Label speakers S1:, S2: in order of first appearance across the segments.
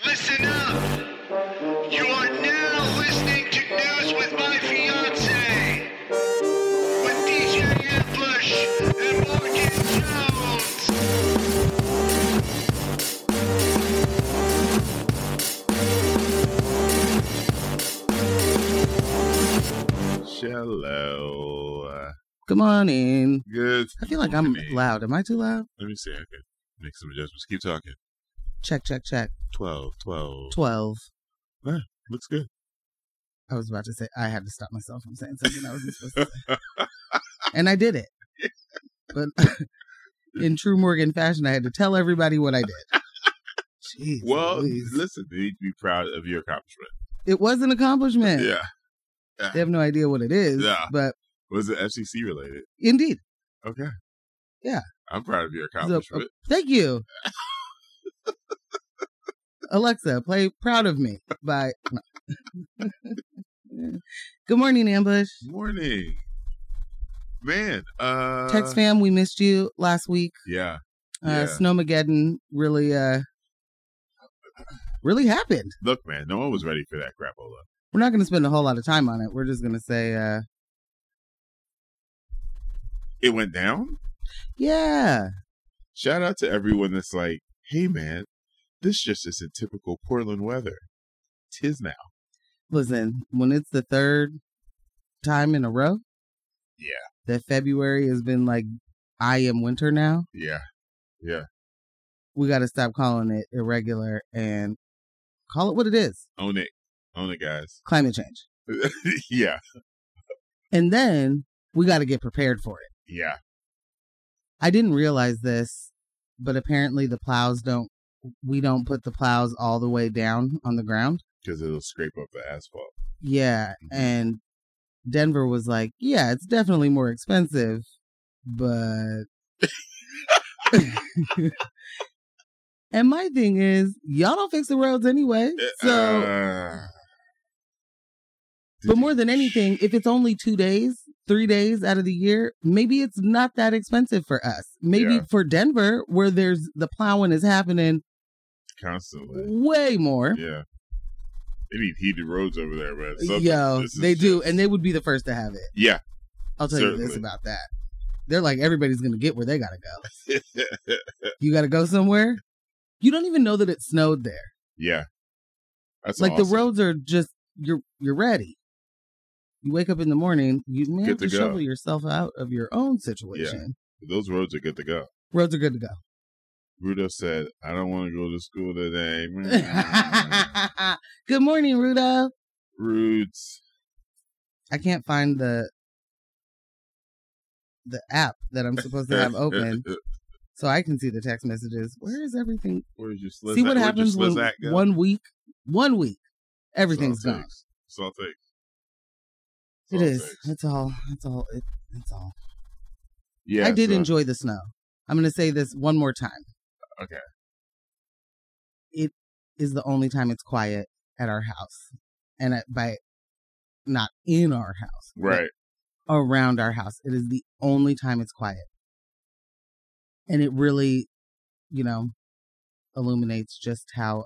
S1: Listen up. You are now listening to News with My Fiance with DJ Ambush and Morgan Jones.
S2: Hello.
S3: Good morning.
S2: Good.
S3: I feel like I'm
S2: morning.
S3: loud. Am I too loud?
S2: Let me see. I can make some adjustments. Keep talking.
S3: Check.
S2: 12.
S3: 12.
S2: Ah, looks good.
S3: I was about to say, I had to stop myself from saying something I wasn't supposed to say. And I did it. But in true Morgan fashion, I had to tell everybody what I did. Jeez,
S2: Well,
S3: Louise.
S2: listen, you need to be proud of your accomplishment.
S3: It was an accomplishment.
S2: Yeah.
S3: They have no idea what it is.
S2: Yeah.
S3: But
S2: Was it FCC related?
S3: indeed.
S2: Okay.
S3: Yeah.
S2: I'm proud of your
S3: So,
S2: accomplishment.
S3: thank you. Alexa, play Proud of Me by... No. Good morning, Ambush.
S2: Morning. Man.
S3: Text fam, we missed you last week.
S2: Yeah.
S3: Snowmageddon really happened.
S2: Look, man, no one was ready for that crapola.
S3: We're not going to spend a whole lot of time on it. We're just going to say,
S2: It went down?
S3: yeah.
S2: Shout out to everyone that's like, hey, man, this just isn't typical Portland weather. 'Tis now.
S3: Listen, when it's the third time in a row,
S2: Yeah.
S3: that February has been like, I am winter now,
S2: Yeah. Yeah.
S3: we got to stop calling it irregular and call it what it is.
S2: Own it. Own it, guys.
S3: Climate change.
S2: Yeah.
S3: And then we got to get prepared for it.
S2: Yeah.
S3: I didn't realize this, but apparently we don't put the plows all the way down on the ground.
S2: Because it'll scrape up the asphalt.
S3: Yeah. And Denver was like, yeah, it's definitely more expensive, but. And my thing is, y'all don't fix the roads anyway. So, but more than anything, if it's only 2 days, 3 days out of the year, maybe it's not that expensive for us. Maybe for Denver, where the plowing is happening
S2: Constantly.
S3: way more.
S2: Yeah. They need heated roads over there, man.
S3: Yo, they do. And they would be the first to have it.
S2: Yeah.
S3: I'll tell you this about that. They're like, everybody's going to get where they got to go. You got to go somewhere? You don't even know that it snowed there.
S2: Yeah. That's
S3: like
S2: awesome.
S3: the roads are just, you're ready. You wake up in the morning, you may have to shovel yourself out of your own situation.
S2: Yeah. Those roads are good to go.
S3: Roads are good to go.
S2: Rudo said, I don't want to go to school today.
S3: Good morning, Rudo.
S2: Roots.
S3: I can't find the app that I'm supposed to have open so I can see the text messages. Where is everything?
S2: Where's your Slizak?
S3: See what happens when 1 week, everything's gone.
S2: It's all takes.
S3: It is. It's all.
S2: Yeah.
S3: I did enjoy the snow. I'm going to say this one more time.
S2: Okay.
S3: It is the only time it's quiet at our house. And by not in our house.
S2: Right.
S3: Around our house. It is the only time it's quiet. And it really, illuminates just how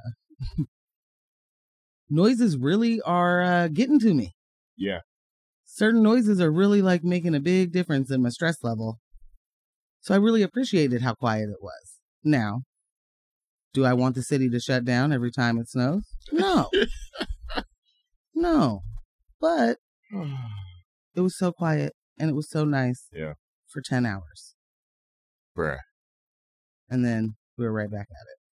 S3: noises really are getting to me.
S2: Yeah.
S3: Certain noises are really like making a big difference in my stress level. So I really appreciated how quiet it was. Now, do I want the city to shut down every time it snows? No. No. But it was so quiet and it was so nice.
S2: Yeah.
S3: For 10 hours.
S2: Bruh.
S3: And then we were right back at it.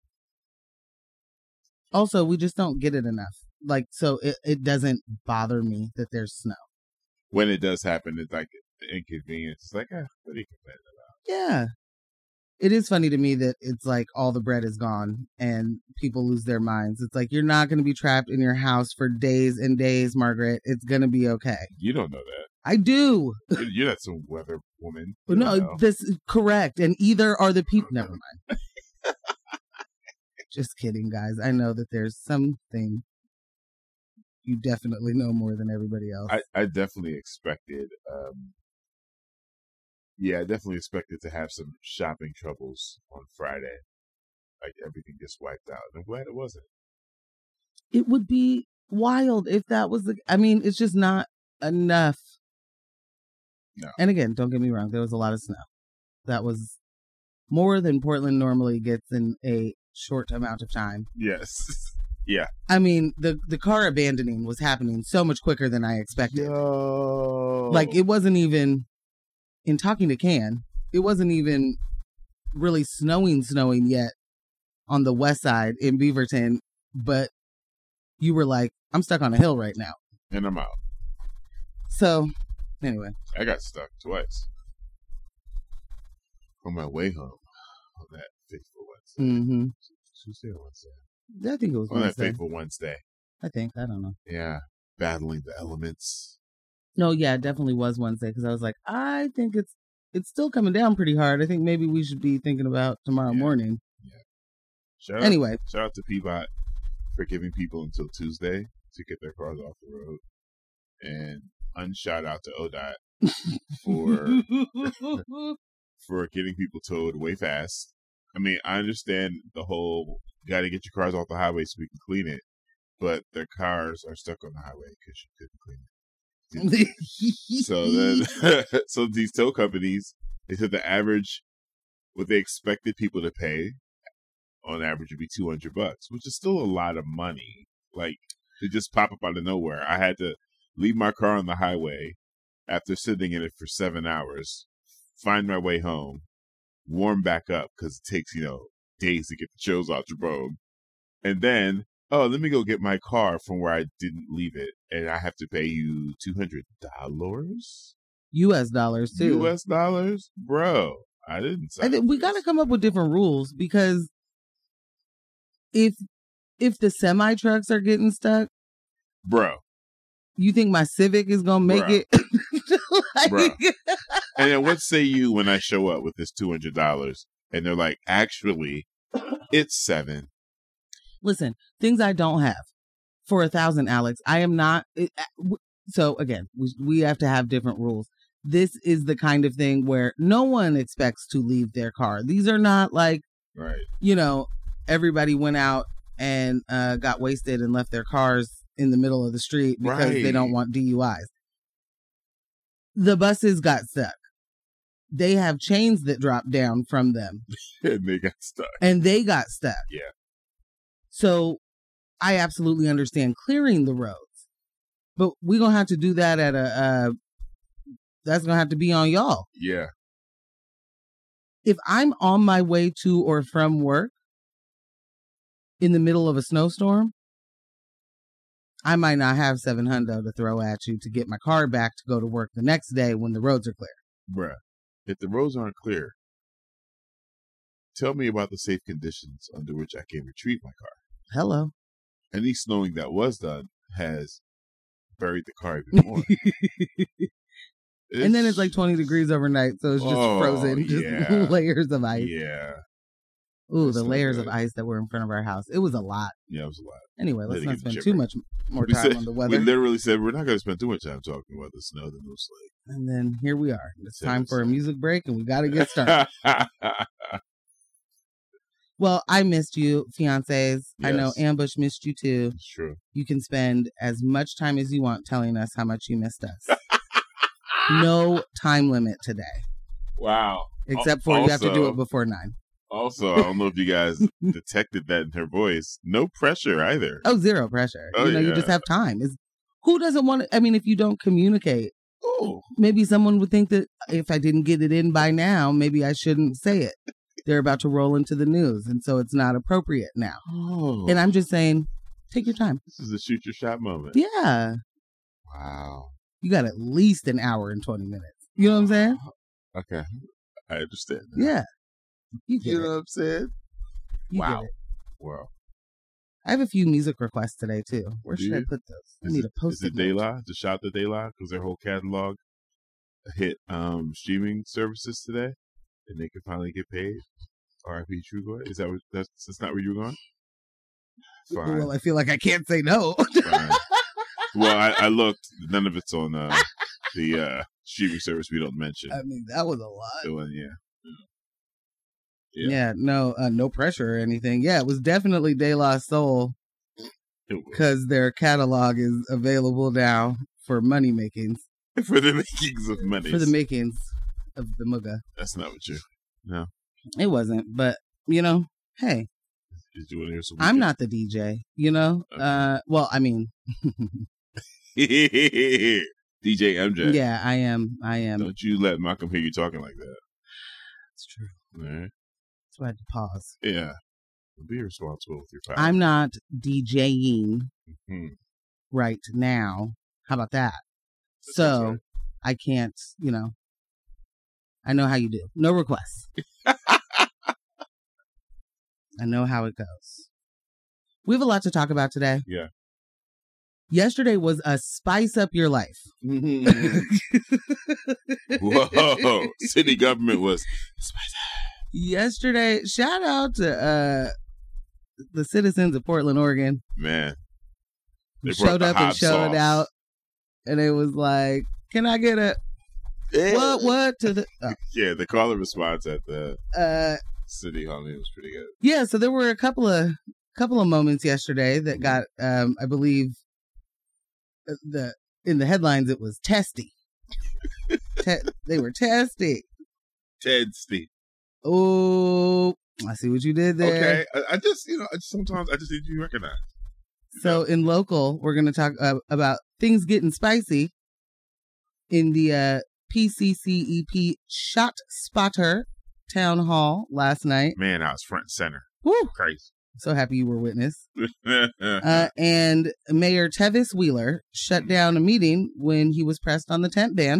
S3: Also, we just don't get it enough. Like, so it doesn't bother me that there's snow.
S2: When it does happen, it's like inconvenience. It's like, what are you complaining about?
S3: Yeah. It is funny to me that it's like all the bread is gone and people lose their minds. It's like, you're not going to be trapped in your house for days and days, Margaret. It's going to be okay.
S2: You don't know that.
S3: I do.
S2: You're not some weather woman.
S3: No, this is correct. And either are the people. Never mind. Just kidding, guys. I know that there's something you definitely know more than everybody else.
S2: I definitely expected I definitely expected to have some shopping troubles on Friday. like everything gets wiped out. I'm glad it wasn't.
S3: It would be wild if that was I mean, it's just not enough.
S2: No.
S3: And again, don't get me wrong, there was a lot of snow. That was more than Portland normally gets in a short amount of time.
S2: Yes. Yeah.
S3: I mean, the car abandoning was happening so much quicker than I expected.
S2: Yo.
S3: Like, it wasn't even, in talking to Can, it wasn't even really snowing yet on the west side in Beaverton, but you were like, I'm stuck on a hill right now.
S2: And I'm out.
S3: So, anyway.
S2: I got stuck twice on my way home on that fateful Wednesday.
S3: Mm-hmm.
S2: Tuesday or Wednesday?
S3: I think it was
S2: On
S3: Wednesday.
S2: that fateful Wednesday.
S3: I don't know.
S2: Yeah. Battling the elements.
S3: No, yeah, it definitely was Wednesday because I was like, I think it's still coming down pretty hard. I think maybe we should be thinking about tomorrow morning.
S2: Yeah. Shout out to Peabot for giving people until Tuesday to get their cars off the road. And unshout out to ODOT for getting people towed way fast. I mean, I understand the whole got to get your cars off the highway so we can clean it, but their cars are stuck on the highway because you couldn't clean it. So then, so these tow companies, they said the average, what they expected people to pay on average would be $200, which is still a lot of money. Like, to just pop up out of nowhere. I had to leave my car on the highway after sitting in it for 7 hours, find my way home, warm back up because it takes, days to get the chills out your robe. And then, let me go get my car from where I didn't leave it. And I have to pay you $200?
S3: US dollars, too.
S2: US dollars? Bro, I didn't say.
S3: I think we got to come up with different rules because if the semi trucks are getting stuck,
S2: bro,
S3: you think my Civic is gonna make it?
S2: Bro. And then what say you when I show up with this $200 and they're like, actually, it's $7.
S3: Listen, things I don't have for 1,000, Alex. I am not. So again, we have to have different rules. This is the kind of thing where no one expects to leave their car. These are not like,
S2: right.
S3: Everybody went out and got wasted and left their cars in the middle of the street because they don't want DUIs. The buses got stuck. They have chains that dropped down from them.
S2: And they got stuck. Yeah.
S3: So I absolutely understand clearing the roads. But we're going to have to do that at that's going to have to be on y'all.
S2: Yeah.
S3: If I'm on my way to or from work in the middle of a snowstorm, I might not have $700 to throw at you to get my car back to go to work the next day when the roads are clear.
S2: Bruh, if the roads aren't clear, tell me about the safe conditions under which I can retrieve my car.
S3: Hello.
S2: Any snowing that was done has buried the car even more.
S3: And then it's like 20 degrees overnight, so it's just frozen, just layers of ice.
S2: Yeah.
S3: Ooh, the layers of ice that were in front of our house. It was a lot.
S2: Yeah, it was a lot.
S3: Anyway, let's not spend too much more time on the weather.
S2: We literally said we're not going to spend too much time talking about the snow, the no sleigh.
S3: And then here we are. It's time for a music break, and we got to get started. Well, I missed you, fiancés. Yes. I know Ambush missed you too.
S2: It's true.
S3: You can spend as much time as you want telling us how much you missed us. No time limit today.
S2: Wow.
S3: Except for you have to do it before 9.
S2: Also, I don't know if you guys detected that in her voice. No pressure either.
S3: Oh, zero pressure. You just have time. Who doesn't want to? I mean, if you don't communicate, maybe someone would think that if I didn't get it in by now, maybe I shouldn't say it. They're about to roll into the news, and so it's not appropriate now.
S2: Oh.
S3: And I'm just saying, take your time.
S2: This is a shoot your shot moment.
S3: Yeah.
S2: Wow.
S3: You got at least an hour and 20 minutes. You know what I'm saying?
S2: Okay. I understand.
S3: Yeah.
S2: You know what I'm saying?
S3: Wow.
S2: Wow.
S3: I have a few music requests today, too. Where should I put those? I need to post it.
S2: Is it De La? To shout the De La? Because their whole catalog hit streaming services today, and they can finally get paid. R.I.P. Trugoy. Is that that's not where you were going? Fine.
S3: Well, I feel like I can't say no.
S2: Fine. Well, I looked. None of it's on the streaming service we don't mention.
S3: I mean, that was a lot.
S2: So, yeah.
S3: Yeah, no pressure or anything. Yeah, it was definitely De La Soul because their catalog is available now for money makings.
S2: For the makings of money.
S3: For the makings of the mugga.
S2: That's not what you. No,
S3: it wasn't. But hey,
S2: did you want to hear some?
S3: I'm not the DJ. Okay. Well, I mean,
S2: DJ MJ.
S3: Yeah, I am.
S2: Don't you let Malcolm hear you talking like that.
S3: It's true.
S2: All right.
S3: So I had to pause.
S2: Yeah. Be responsible with your power.
S3: I'm not DJing right now. How about that? So right. I can't, I know how you do. No requests. I know how it goes. We have a lot to talk about today.
S2: Yeah.
S3: Yesterday was a spice up your life.
S2: Whoa. City government was spice up.
S3: Yesterday, shout out to the citizens of Portland, Oregon.
S2: Man.
S3: They showed up and showed out. And it was like, can I get a what to the
S2: Yeah, the caller response at the City Hall was pretty good.
S3: Yeah, so there were a couple of moments yesterday that got I believe in the headlines it was testy. They were testy.
S2: Testy.
S3: Oh, I see what you did there.
S2: Okay, I just sometimes I just need to be recognized.
S3: So in local, we're going to talk about things getting spicy in the PCCEP Shot Spotter Town Hall last night.
S2: Man, I was front and center.
S3: Woo!
S2: Crazy.
S3: So happy you were witness. And Mayor Tevis Wheeler shut down a meeting when he was pressed on the tent ban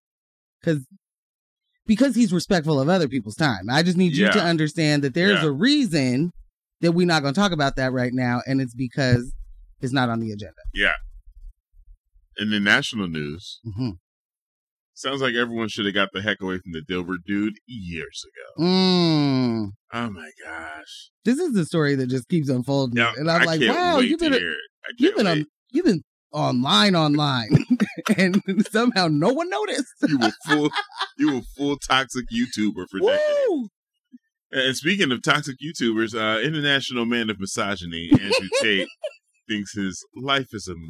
S3: because he's respectful of other people's time. I just need you to understand that there's a reason that we're not going to talk about that right now, and it's because it's not on the agenda. Yeah.
S2: In the national news, sounds like everyone should have got the heck away from the Dilbert dude years ago. Oh my gosh.
S3: This is the story that just keeps unfolding. Now, and I'm like, wow, you've been online, and somehow no one noticed.
S2: You were full toxic YouTuber for decades. And speaking of toxic YouTubers, international man of misogyny, Andrew Tate, thinks his life is a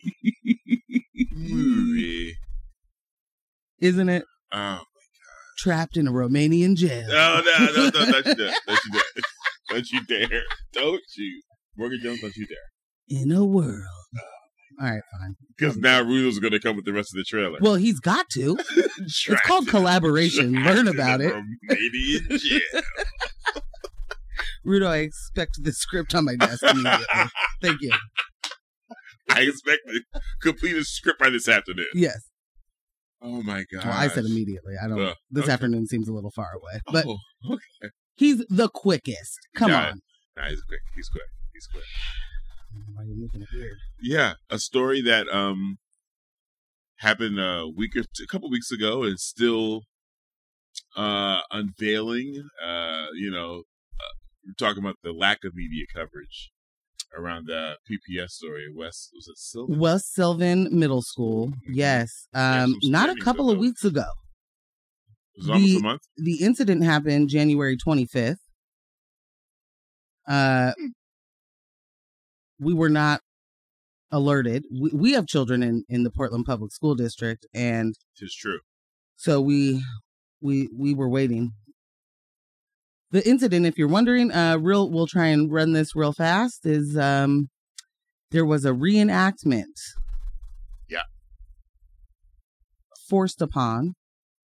S2: movie.
S3: Isn't it?
S2: Oh my god!
S3: Trapped in a Romanian jail.
S2: No, don't you dare! Don't you dare! Don't you, Morgan Jones? Don't you dare!
S3: In a world. All right, fine.
S2: Because now Rudo's going to come with the rest of the trailer.
S3: Well, he's got to. It's called collaboration. Learn about it.
S2: Romanian jail.
S3: Rudo, I expect the script on my desk immediately. Thank you.
S2: I expect to complete a script by this afternoon.
S3: Yes.
S2: Oh my god.
S3: Well, I said immediately. I don't. This afternoon seems a little far away, but he's the quickest. Come on.
S2: Nah, he's quick. He's quick.
S3: Why are you making it weird?
S2: Yeah, a story that happened a couple weeks ago and still unveiling. We're talking about the lack of media coverage around the PPS story. West
S3: Sylvan Middle School. Yes, not a couple of weeks ago.
S2: It was almost a month.
S3: The incident happened January 25th. We were not alerted. We have children in the Portland Public School District, and
S2: it's true.
S3: So we were waiting. The incident, if you're wondering, we'll try and run this real fast. Is there was a reenactment?
S2: Yeah.
S3: Forced upon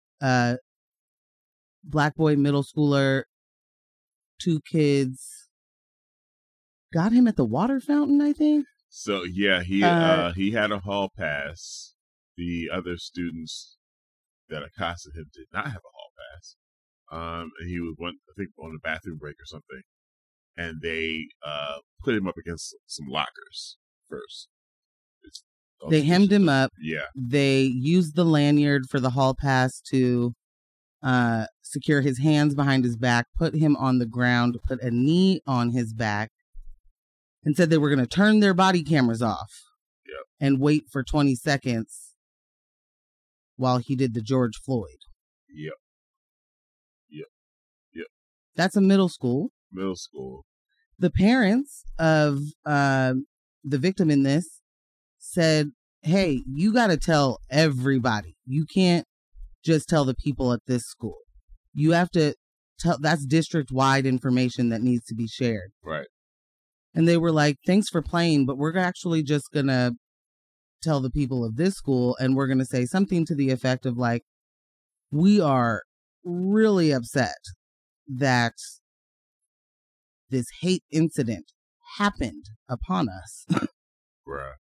S3: black boy middle schooler, 2 kids. Got him at the water fountain, I think.
S2: So yeah, he had a hall pass. The other students that accosted him did not have a hall pass. And he was on a bathroom break or something, and they put him up against some lockers first.
S3: They hemmed him up.
S2: Yeah.
S3: They used the lanyard for the hall pass to secure his hands behind his back, put him on the ground, put a knee on his back, and said they were going to turn their body cameras off and wait for 20 seconds while he did the George Floyd.
S2: Yep.
S3: That's a middle school.
S2: Middle school.
S3: The parents of the victim in this said, hey, you got to tell everybody. You can't just tell the people at this school. You have to tell. That's district-wide information that needs to be shared.
S2: Right.
S3: And they were like, thanks for playing, but we're actually just going to tell the people of this school, and we're going to say something to the effect of like, we are really upset that this hate incident happened upon us.
S2: Right.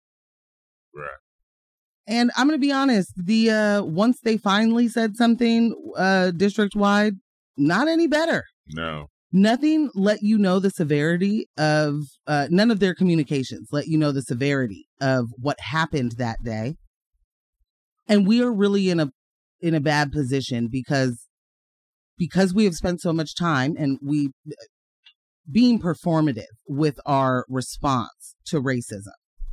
S3: And I'm going to be honest, the once they finally said something district-wide, not any better.
S2: No.
S3: Nothing let you know the severity of, none of their communications let you know the severity of what happened that day. And we are really in a bad position because we have spent so much time and we being performative with our response to racism.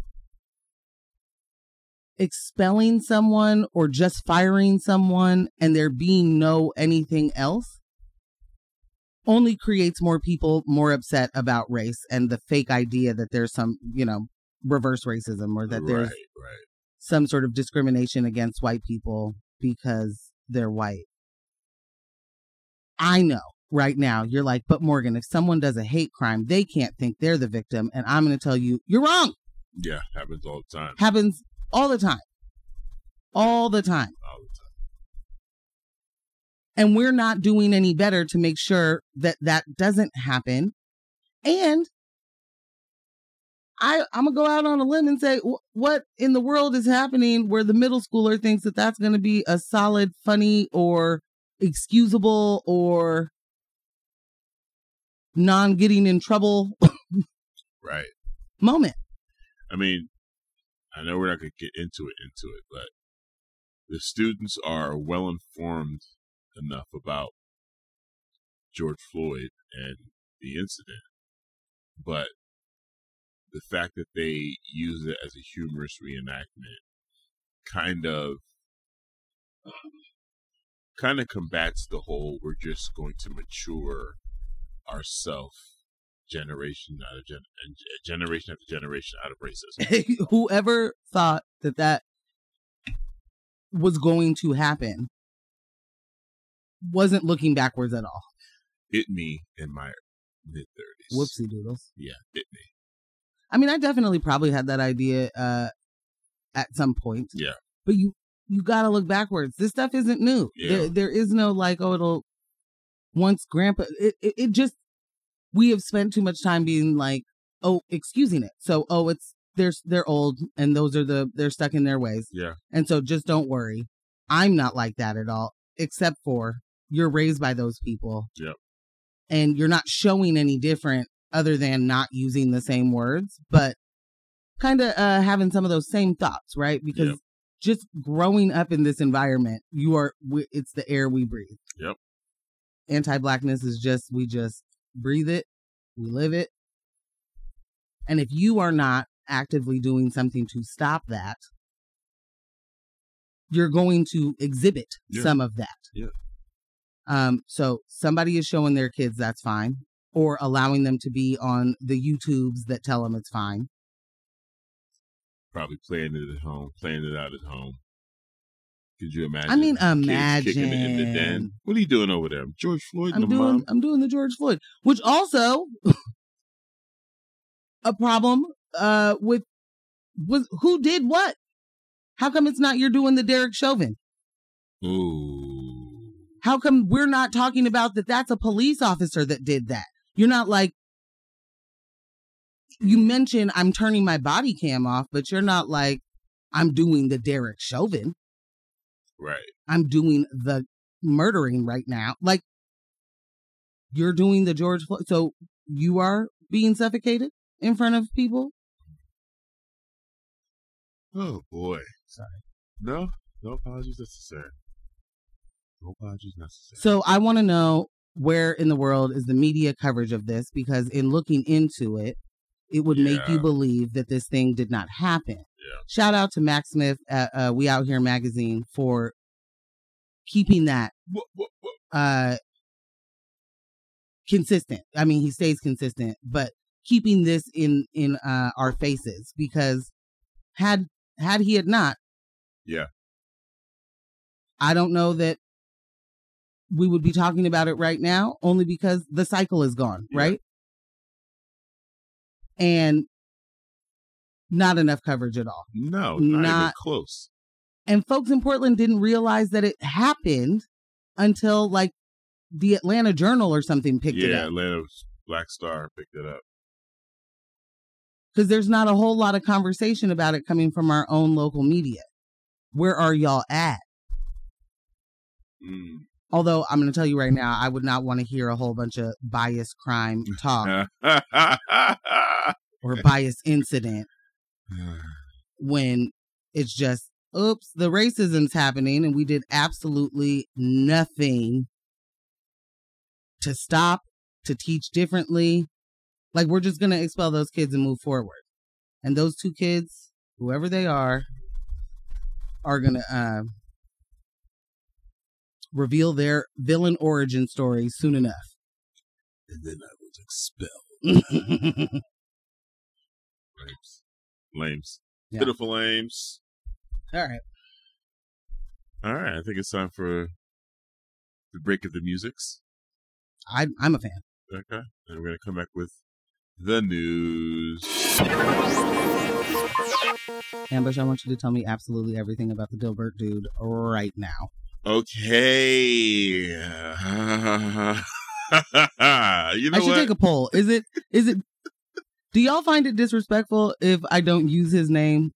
S3: Expelling someone or just firing someone and there being no anything else only creates more people more upset about race and the fake idea that there's some, reverse racism or that there's some sort of discrimination against white people because they're white. I know right now you're like, but Morgan, if someone does a hate crime, they can't think they're the victim. And I'm going to tell you, you're wrong.
S2: Yeah, happens all the time.
S3: Happens all the time. All the time.
S2: All the time.
S3: And we're not doing any better to make sure that that doesn't happen. And I'm going to go out on a limb and say, what in the world is happening where the middle schooler thinks that that's going to be a solid, funny, or excusable, or non-getting in trouble
S2: right
S3: moment?
S2: I mean, I know we're not going to get into it, but the students are well informed enough about George Floyd and the incident, but the fact that they use it as a humorous reenactment kind of combats the whole we're just going to mature ourselves generation after generation out of racism.
S3: Whoever thought that was going to happen wasn't looking backwards at all.
S2: It me in my mid-30s.
S3: Whoopsie doodles.
S2: Yeah, it me.
S3: I mean, I definitely probably had that idea at some point.
S2: Yeah.
S3: But you got to look backwards. This stuff isn't new.
S2: Yeah.
S3: There is no like, oh, it'll once grandpa. It just, we have spent too much time being like, oh, excusing it. So, oh, they're old and they're stuck in their ways.
S2: Yeah.
S3: And so just don't worry. I'm not like that at all, except for you're raised by those people.
S2: Yep.
S3: And you're not showing any different other than not using the same words, but kind of having some of those same thoughts, right? Because just growing up in this environment, it's the air we breathe.
S2: Yep.
S3: Anti-Blackness is we just breathe it, we live it. And if you are not actively doing something to stop that, you're going to exhibit some of that.
S2: Yeah.
S3: So somebody is showing their kids that's fine, or allowing them to be on the YouTubes that tell them it's fine.
S2: Probably playing it out at home. Could you imagine?
S3: I mean,
S2: kids kicking it in the den. What are you doing over there? George Floyd and mom?
S3: I'm doing the George Floyd, which also a problem with who did what? How come it's not you're doing the Derek Chauvin?
S2: Ooh.
S3: How come we're not talking about that's a police officer that did that? You're not like, you mentioned I'm turning my body cam off, but you're not like, I'm doing the Derek Chauvin.
S2: Right.
S3: I'm doing the murdering right now. Like, you're doing the George Floyd. So you are being suffocated in front of people?
S2: Oh, boy.
S3: Sorry.
S2: No apologies necessary. No apologies necessary.
S3: So I want to know, where in the world is the media coverage of this? Because in looking into it, it would make you believe that this thing did not happen.
S2: Yeah.
S3: Shout out to Mac Smith at We Out Here magazine for keeping that consistent. I mean, he stays consistent, but keeping this in our faces, because had he not,
S2: Yeah.
S3: I don't know that we would be talking about it right now, only because the cycle is gone,
S2: Yeah.
S3: right? And not enough coverage at all.
S2: No, not even close.
S3: And folks in Portland didn't realize that it happened until like the Atlanta Journal or something picked it
S2: Yeah,
S3: up.
S2: Atlanta Black Star picked it up.
S3: Because there's not a whole lot of conversation about it coming from our own local media. Where are y'all at? Although I'm going to tell you right now, I would not want to hear a whole bunch of bias crime talk or bias incident when it's just, oops, the racism's happening and we did absolutely nothing to stop, to teach differently. Like, we're just going to expel those kids and move forward. And those two kids, whoever they are going to reveal their villain origin story soon enough.
S2: And then I was expelled. Lames.
S3: Yeah.
S2: Pitiful lames.
S3: All right.
S2: I think it's time for the break of the musics.
S3: I'm a fan.
S2: Okay. And we're going to come back with the news.
S3: Ambush, I want you to tell me absolutely everything about the Dilbert dude right now.
S2: Okay. You know
S3: I should
S2: what?
S3: take a poll. Is it do y'all find it disrespectful if I don't use his name?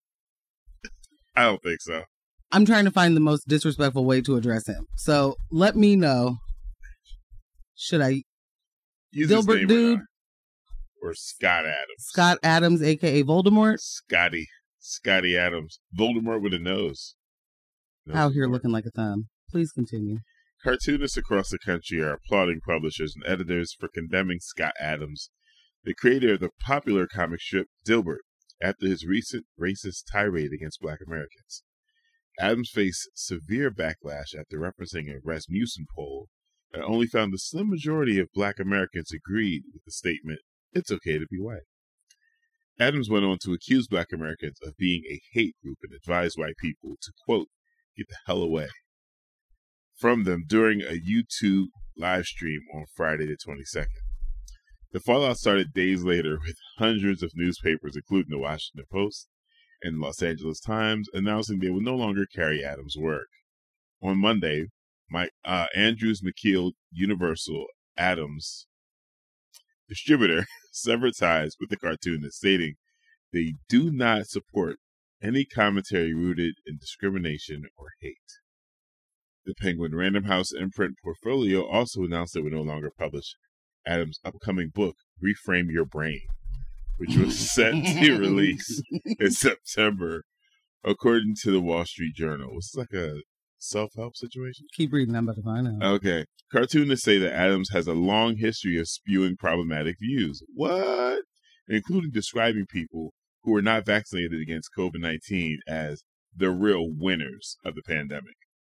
S2: I don't think so.
S3: I'm trying to find the most disrespectful way to address him. So let me know. Should I
S2: Use his
S3: Dilbert
S2: name
S3: dude
S2: or Scott Adams?
S3: Scott Adams, aka Voldemort?
S2: Scotty Adams. Voldemort with a nose.
S3: Out here looking like a thumb. Please continue.
S2: Cartoonists across the country are applauding publishers and editors for condemning Scott Adams, the creator of the popular comic strip Dilbert, after his recent racist tirade against Black Americans. Adams faced severe backlash after referencing a Rasmussen poll that only found a slim majority of Black Americans agreed with the statement, "It's okay to be white." Adams went on to accuse Black Americans of being a hate group and advised white people to, quote, "get the hell away" from them during a YouTube live stream on Friday the 22nd. The fallout started days later with hundreds of newspapers, including the Washington Post and Los Angeles Times, announcing they would no longer carry Adams' work. On Monday, Andrews McKeel Universal Adams distributor severed ties with the cartoonist, stating they do not support any commentary rooted in discrimination or hate. The Penguin Random House imprint portfolio also announced it would no longer publish Adams' upcoming book, Reframe Your Brain, which was set to release in September, according to the Wall Street Journal. Was this like a self-help situation?
S3: Keep reading, I'm about to find out.
S2: Okay. Cartoonists say that Adams has a long history of spewing problematic views. What? Including describing people who are not vaccinated against COVID-19 as the real winners of the pandemic.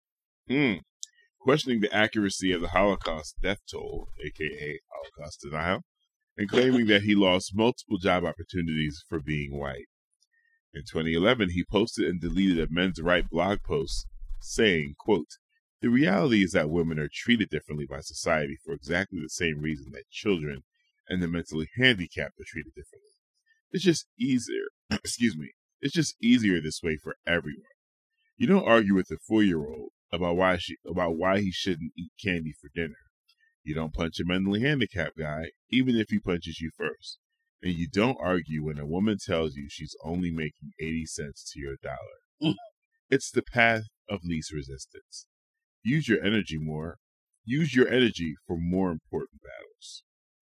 S2: Questioning the accuracy of the Holocaust death toll, aka Holocaust denial, and claiming that he lost multiple job opportunities for being white. In 2011, he posted and deleted a men's right blog post saying, quote, "The reality is that women are treated differently by society for exactly the same reason that children and the mentally handicapped are treated differently. It's just easier, it's just easier this way for everyone. You don't argue with a 4-year-old about why he shouldn't eat candy for dinner. You don't punch a mentally handicapped guy, even if he punches you first. And you don't argue when a woman tells you she's only making 80 cents to your dollar. It's the path of least resistance. Use your energy for more important battles."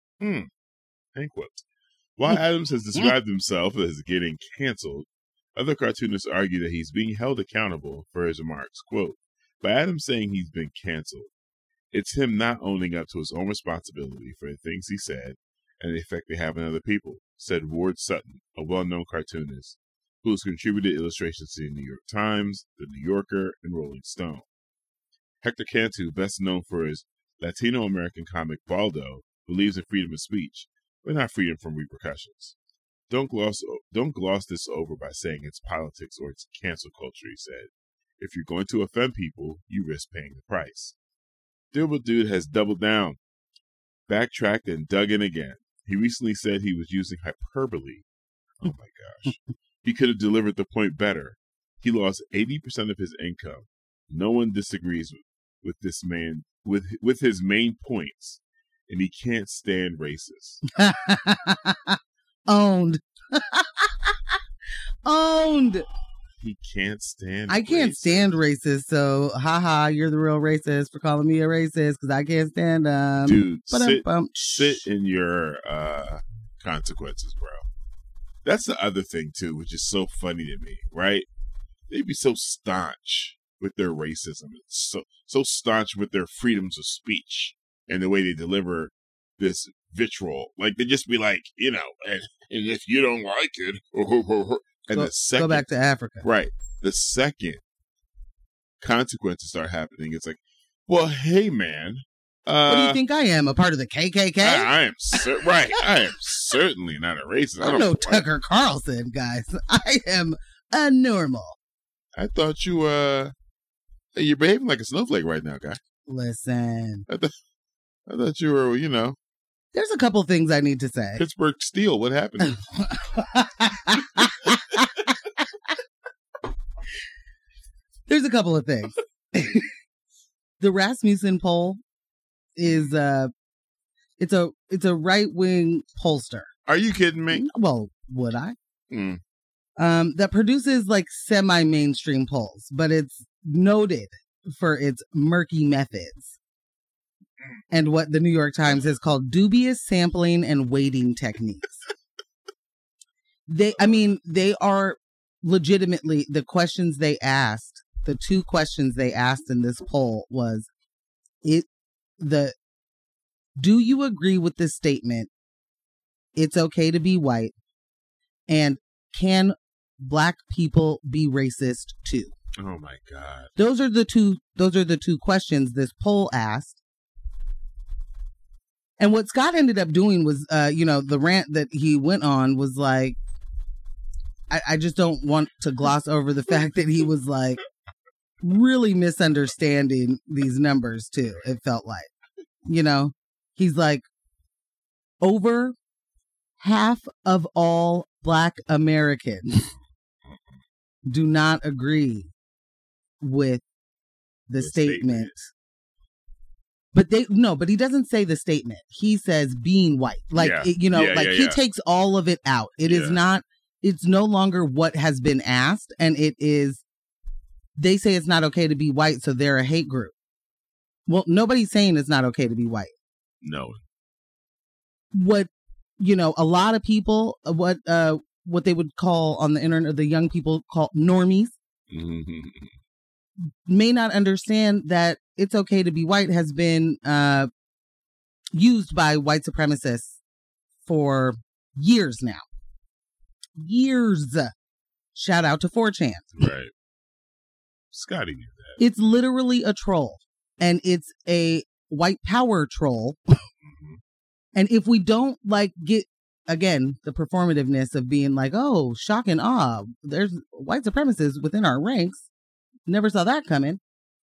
S2: End quote. While Adams has described himself as getting canceled, other cartoonists argue that he's being held accountable for his remarks. Quote, "By Adams saying he's been canceled, it's him not owning up to his own responsibility for the things he said and the effect they have on other people," said Ward Sutton, a well-known cartoonist who has contributed illustrations to the New York Times, The New Yorker, and Rolling Stone. Hector Cantu, best known for his Latino-American comic Baldo, believes in freedom of speech, but not freedom from repercussions. Don't gloss this over by saying it's politics or it's cancel culture, he said. If you're going to offend people, you risk paying the price. Dilbert Dude has doubled down, backtracked, and dug in again. He recently said he was using hyperbole. Oh my gosh. He could have delivered the point better. He lost 80% of his income. No one disagrees with this man, with his main points, and he can't stand racists.
S3: Owned. Owned.
S2: He can't stand
S3: I can't
S2: racists.
S3: stand racists, so haha, you're the real racist for calling me a racist because I can't stand them.
S2: Dude, sit in your consequences, bro. That's the other thing, too, which is so funny to me, right? They be so staunch with their racism, so staunch with their freedoms of speech and the way they deliver this vitriol. Like, they just be like, and if you don't like it, and the second,
S3: go back to Africa.
S2: Right. The second consequences start happening, it's like, well, hey, man.
S3: What do you think I am? A part of the KKK?
S2: I am right. I am certainly not a racist.
S3: I'm no Tucker Carlson, guys. I am a normal.
S2: I thought you're behaving like a snowflake right now, guy.
S3: Listen.
S2: I thought you were,
S3: There's a couple things I need to say.
S2: Pittsburgh Steel, what happened?
S3: There's a couple of things. The Rasmussen poll is it's a right-wing pollster.
S2: Are you kidding me?
S3: Well, would I? That produces like semi-mainstream polls, but it's noted for its murky methods and what the New York Times has called dubious sampling and weighting techniques. They are legitimately the questions they asked. The two questions they asked in this poll was, do you agree with this statement? It's okay to be white, and can black people be racist too?
S2: Oh my God!
S3: Those are the two questions this poll asked. And what Scott ended up doing was, the rant that he went on was like, I just don't want to gloss over the fact that he was like really misunderstanding these numbers too. It felt like, he's like, over half of all Black Americans do not agree with the statement. But he doesn't say the statement. He says being white. He takes all of it out. It is not, it's no longer what has been asked. And it is, they say it's not okay to be white, so they're a hate group. Well, nobody's saying it's not okay to be white.
S2: No.
S3: What, a lot of people, what they would call on the internet, the young people call normies, may not understand that it's okay to be white has been used by white supremacists for years now. Years. Shout out to 4chan.
S2: Right. Scotty knew that.
S3: It's literally a troll. And it's a white power troll. And if we don't get, again, the performativeness of being like, oh, shock and awe, there's white supremacists within our ranks. Never saw that coming.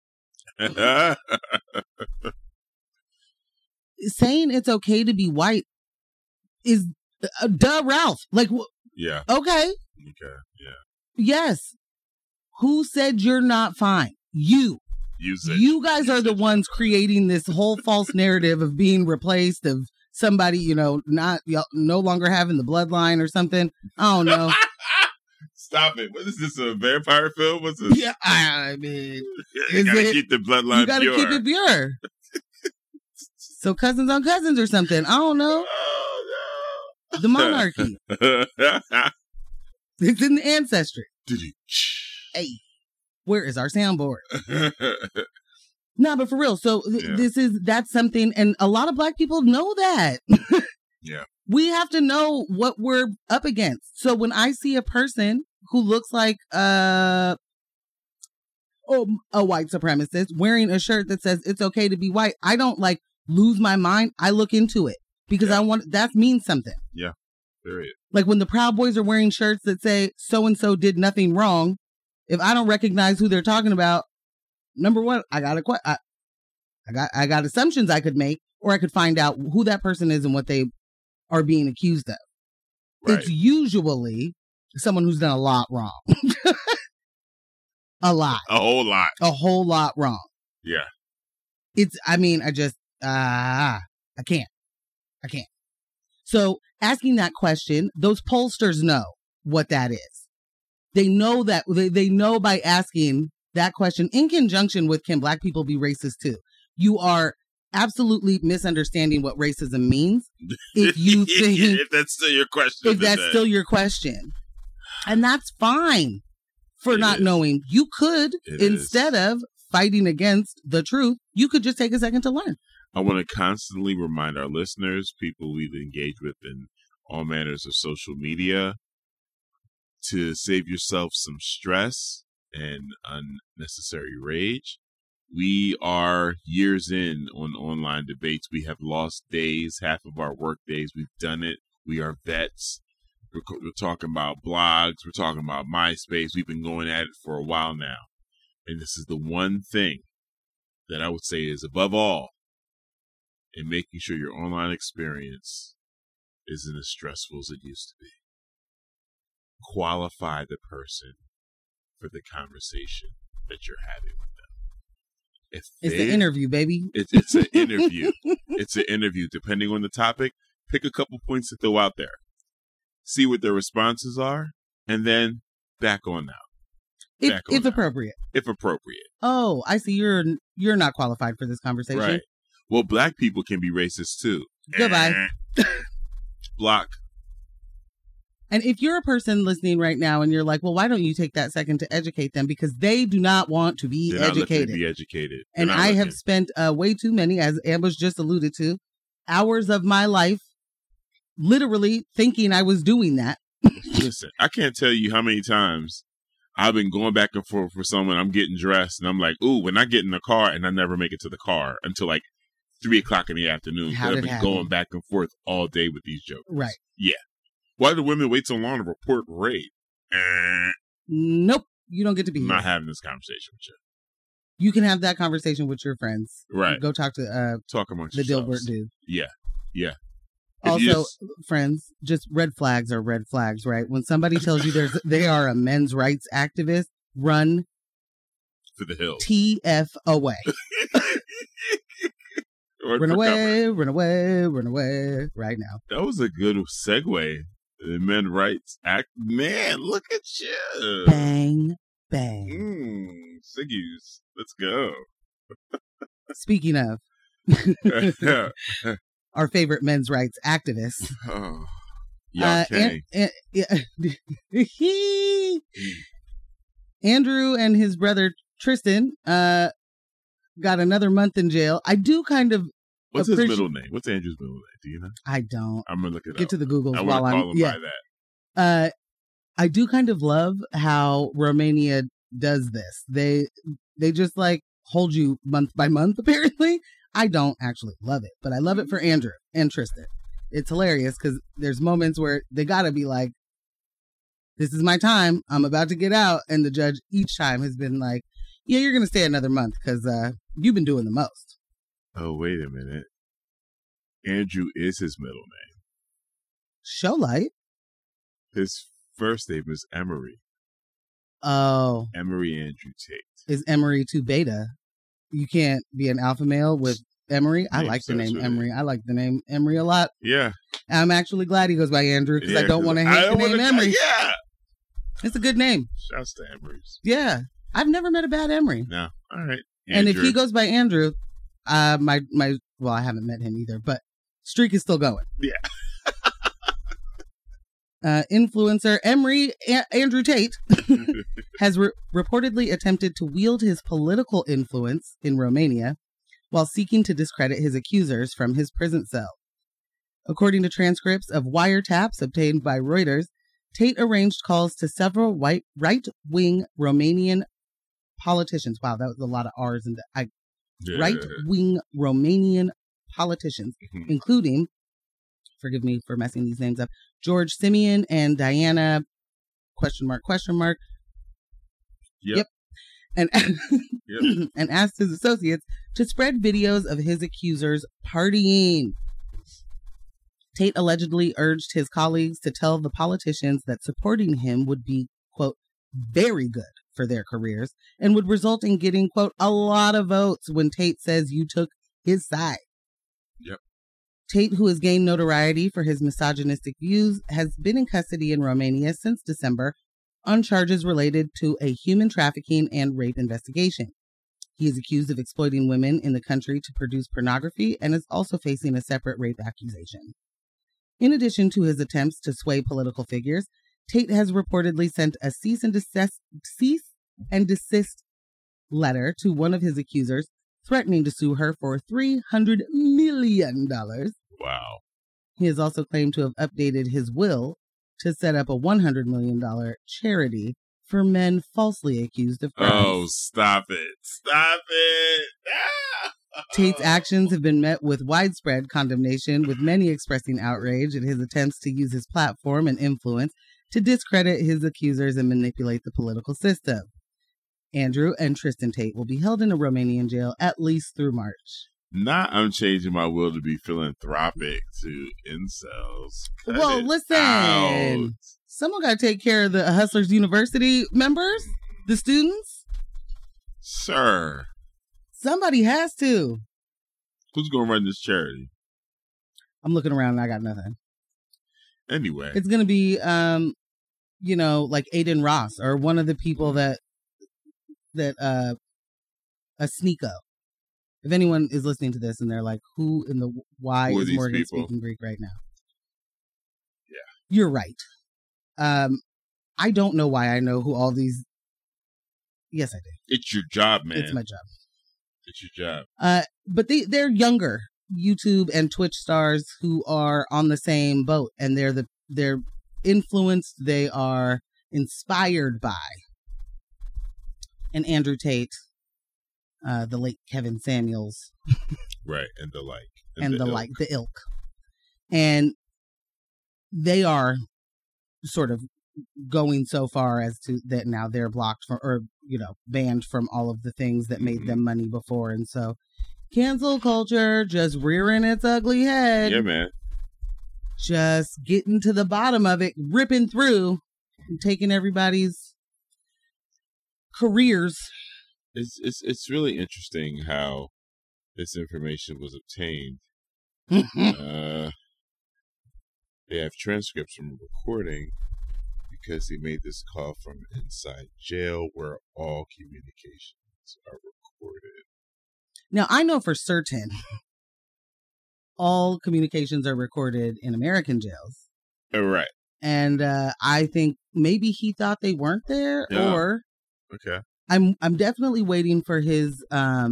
S3: Saying it's okay to be white is duh, Ralph.
S2: Yeah.
S3: Okay.
S2: Yeah.
S3: Yes. Who said you're not fine? You. You guys are the ones creating this whole false narrative of being replaced, of somebody, not no longer having the bloodline or something. I don't know.
S2: Stop it. What is this, a vampire film? What's this?
S3: Yeah, I mean,
S2: you gotta keep the bloodline pure.
S3: You gotta keep it pure. So cousins on cousins or something. I don't know.
S2: Oh, no.
S3: The monarchy. It's in the ancestry. Hey, where is our soundboard? No, but for real. So that's something, and a lot of Black people know that.
S2: Yeah.
S3: We have to know what we're up against. So when I see a person who looks like a white supremacist wearing a shirt that says it's okay to be white, I don't lose my mind. I look into it. because that means something.
S2: Yeah, period.
S3: Like when the Proud Boys are wearing shirts that say so-and-so did nothing wrong, if I don't recognize who they're talking about, number one, I got assumptions I could make, or I could find out who that person is and what they are being accused of.
S2: Right.
S3: It's usually someone who's done a lot wrong. A lot.
S2: A whole lot.
S3: A whole lot wrong.
S2: Yeah.
S3: I can't. So asking that question, those pollsters know what that is. They know that they know by asking that question in conjunction with, can Black people be racist too? You are absolutely misunderstanding what racism means if you think
S2: if that's still your question.
S3: If that's still your question. And that's fine for not knowing. You could, instead of fighting against the truth, you could just take a second to learn.
S2: I want to constantly remind our listeners, people we've engaged with in all manners of social media, to save yourself some stress and unnecessary rage. We are years in on online debates. We have lost days, half of our work days. We've done it. We are vets. We're talking about blogs. We're talking about MySpace. We've been going at it for a while now. And this is the one thing that I would say is above all in making sure your online experience isn't as stressful as it used to be. Qualify the person for the conversation that you're having with them. It's the
S3: interview, baby.
S2: It's an interview. It's an interview. Depending on the topic, pick a couple points to throw out there. See what their responses are, and then back on out.
S3: If appropriate.
S2: If appropriate.
S3: Oh, I see. You're not qualified for this conversation.
S2: Right. Well, Black people can be racist too.
S3: Goodbye.
S2: Block.
S3: And if you're a person listening right now and you're like, well, why don't you take that second to educate them? Because they do not want to be educated. And I have spent way too many, as Amber's just alluded to, hours of my life literally thinking I was doing that.
S2: Listen, I can't tell you how many times I've been going back and forth for someone. I'm getting dressed and I'm like, ooh, when I get in the car, and I never make it to the car until like 3:00 in the afternoon. I've been going back and forth all day with these jokers.
S3: Right.
S2: Yeah. Why do women wait so long to report rape?
S3: Nope. You don't get to be
S2: I'm not having this conversation with you.
S3: You can have that conversation with your friends.
S2: Right.
S3: Go talk to
S2: talk amongst
S3: the
S2: yourselves.
S3: Dilbert dude.
S2: Yeah. Yeah.
S3: Also, friends, just red flags are red flags, right? When somebody tells you they are a men's rights activist, run
S2: for the hills.
S3: TF away. Run away right now.
S2: That was a good segue. The men's rights act. Man, look at you.
S3: Bang, bang.
S2: Siggies. Let's go. Speaking
S3: of our favorite men's rights activists.
S2: Oh,
S3: Andrew and his brother Tristan got another month in jail. I do kind of.
S2: What's his middle name? What's Andrew's middle name? Do you know?
S3: I don't.
S2: I'm gonna look it up.
S3: Get to the Googles
S2: I
S3: while
S2: I'm.
S3: Call him
S2: by that.
S3: I do kind of love how Romania does this. They just like hold you month by month. Apparently, I don't actually love it, but I love it for Andrew and Tristan. It's hilarious because there's moments where they gotta be like, "This is my time. I'm about to get out," and the judge each time has been like, "Yeah, you're gonna stay another month because you've been doing the most."
S2: Oh, wait a minute. Andrew is his middle name.
S3: Show light.
S2: His first name is Emery.
S3: Oh.
S2: Emery Andrew Tate.
S3: Is Emery too beta? You can't be an alpha male with Emery? I like the name Emery. I like the name Emery a lot.
S2: Yeah.
S3: I'm actually glad he goes by Andrew because I don't want to hate the name Emery.
S2: Yeah.
S3: It's a good name.
S2: Shouts to Emerys.
S3: Yeah. I've never met a bad Emery.
S2: No. All right. Andrew.
S3: And if he goes by Andrew, well, I haven't met him either, but streak is still going.
S2: Yeah.
S3: Influencer Emery Andrew Tate has reportedly attempted to wield his political influence in Romania while seeking to discredit his accusers from his prison cell. According to transcripts of wiretaps obtained by Reuters, Tate arranged calls to several right-wing Romanian politicians. Wow, that was a lot of R's and right-wing Romanian politicians, including forgive me for messing these names up, George Simeon and Diana, question mark.
S2: Yep.
S3: And,
S2: Yep.
S3: and asked his associates to spread videos of his accusers partying. Tate allegedly urged his colleagues to tell the politicians that supporting him would be, quote, very good for their careers and would result in getting, quote, a lot of votes when Tate says you took his side.
S2: Yep.
S3: Tate, who has gained notoriety for his misogynistic views, has been in custody in Romania since December on charges related to a human trafficking and rape investigation. He is accused of exploiting women in the country to produce pornography and is also facing a separate rape accusation. In addition to his attempts to sway political figures, Tate has reportedly sent a cease and desist letter to one of his accusers, threatening to sue her for $300 million.
S2: Wow.
S3: He has also claimed to have updated his will to set up a $100 million charity for men falsely accused of crimes.
S2: Oh, stop it. Stop it. Ah!
S3: Tate's actions have been met with widespread condemnation, with many expressing outrage at his attempts to use his platform and influence to discredit his accusers and manipulate the political system. Andrew and Tristan Tate will be held in a Romanian jail at least through March.
S2: Not I'm changing my will to be philanthropic to incels. Cut
S3: Well,
S2: it
S3: listen.
S2: out.
S3: Someone got to take care of the Hustlers University members, the students.
S2: Sir,
S3: Somebody has to.
S2: who's going to run this charity?
S3: I'm looking around and I got nothing.
S2: Anyway.
S3: It's going to be, like Aiden Ross or one of the people that a Sneeko. If anyone is listening to this and they're like, who in the why
S2: Who are
S3: is
S2: these
S3: Morgan
S2: people?
S3: speaking Greek right now?
S2: Yeah.
S3: You're right. I don't know why I know who all these. Yes, I do.
S2: It's your job, man.
S3: It's my job.
S2: It's your job.
S3: But they're younger YouTube and Twitch stars who are on the same boat, and they're influenced. They are inspired by. And Andrew Tate, the late Kevin Samuels,
S2: Right. And the like.
S3: and the ilk, and they are sort of going so far as to that now they're blocked from, or banned from all of the things that made them money before, and so cancel culture just rearing its ugly head.
S2: Yeah, man.
S3: Just getting to the bottom of it, ripping through, and taking everybody's careers.
S2: It's really interesting how this information was obtained. They have transcripts from a recording because he made this call from inside jail where all communications are recorded.
S3: Now, I know for certain all communications are recorded in American jails.
S2: Right.
S3: And I think maybe he thought they weren't there,
S2: Yeah.
S3: or
S2: Okay.
S3: I'm definitely waiting for his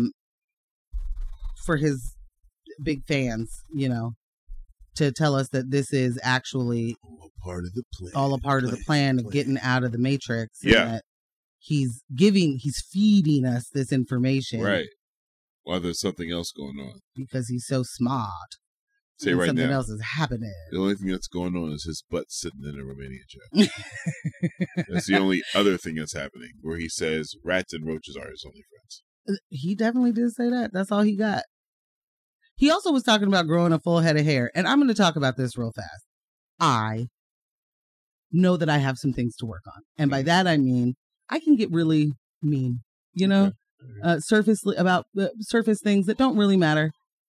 S3: big fans, to tell us that this is actually
S2: All a part of the plan.
S3: all a part of the plan of getting out of the matrix. And
S2: Yeah.
S3: that he's feeding us this information.
S2: Right. While there's something else going on.
S3: Because he's so smart.
S2: Say
S3: And
S2: right
S3: something
S2: now.
S3: else is happening.
S2: The only thing that's going on is his butt sitting in a Romanian jail. That's the only other thing that's happening, where he says rats and roaches are his only friends.
S3: He definitely did say that. That's all he got. He also was talking about growing a full head of hair. And I'm going to talk about this real fast. I know that I have some things to work on. And by that, I mean, I can get really mean, surface things that don't really matter.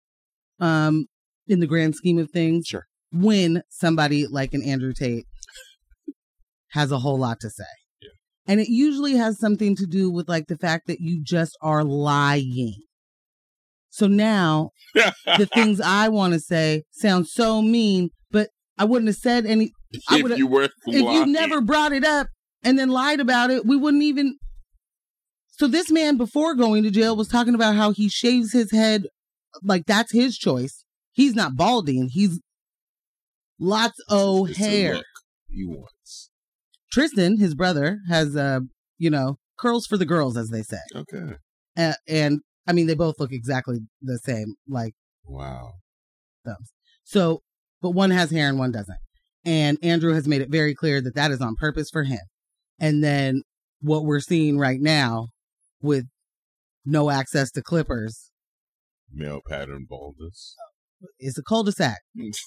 S3: In the grand scheme of things.
S2: Sure.
S3: When somebody like an Andrew Tate has a whole lot to say.
S2: Yeah.
S3: And it usually has something to do with like the fact that you just are lying. So now the things I want to say sound so mean, but I wouldn't have said any.
S2: If
S3: you never brought it up and then lied about it, we wouldn't even. So this man before going to jail was talking about how he shaves his head, like that's his choice. He's not balding. He's lots of
S2: It's
S3: hair.
S2: a look he wants.
S3: Tristan, his brother, has curls for the girls, as they say.
S2: Okay.
S3: And I mean, they both look exactly the same, like
S2: Wow.
S3: thumbs. So but one has hair and one doesn't. And Andrew has made it very clear that that is on purpose for him. And then what we're seeing right now with no access to clippers
S2: Male pattern baldness.
S3: is a cul-de-sac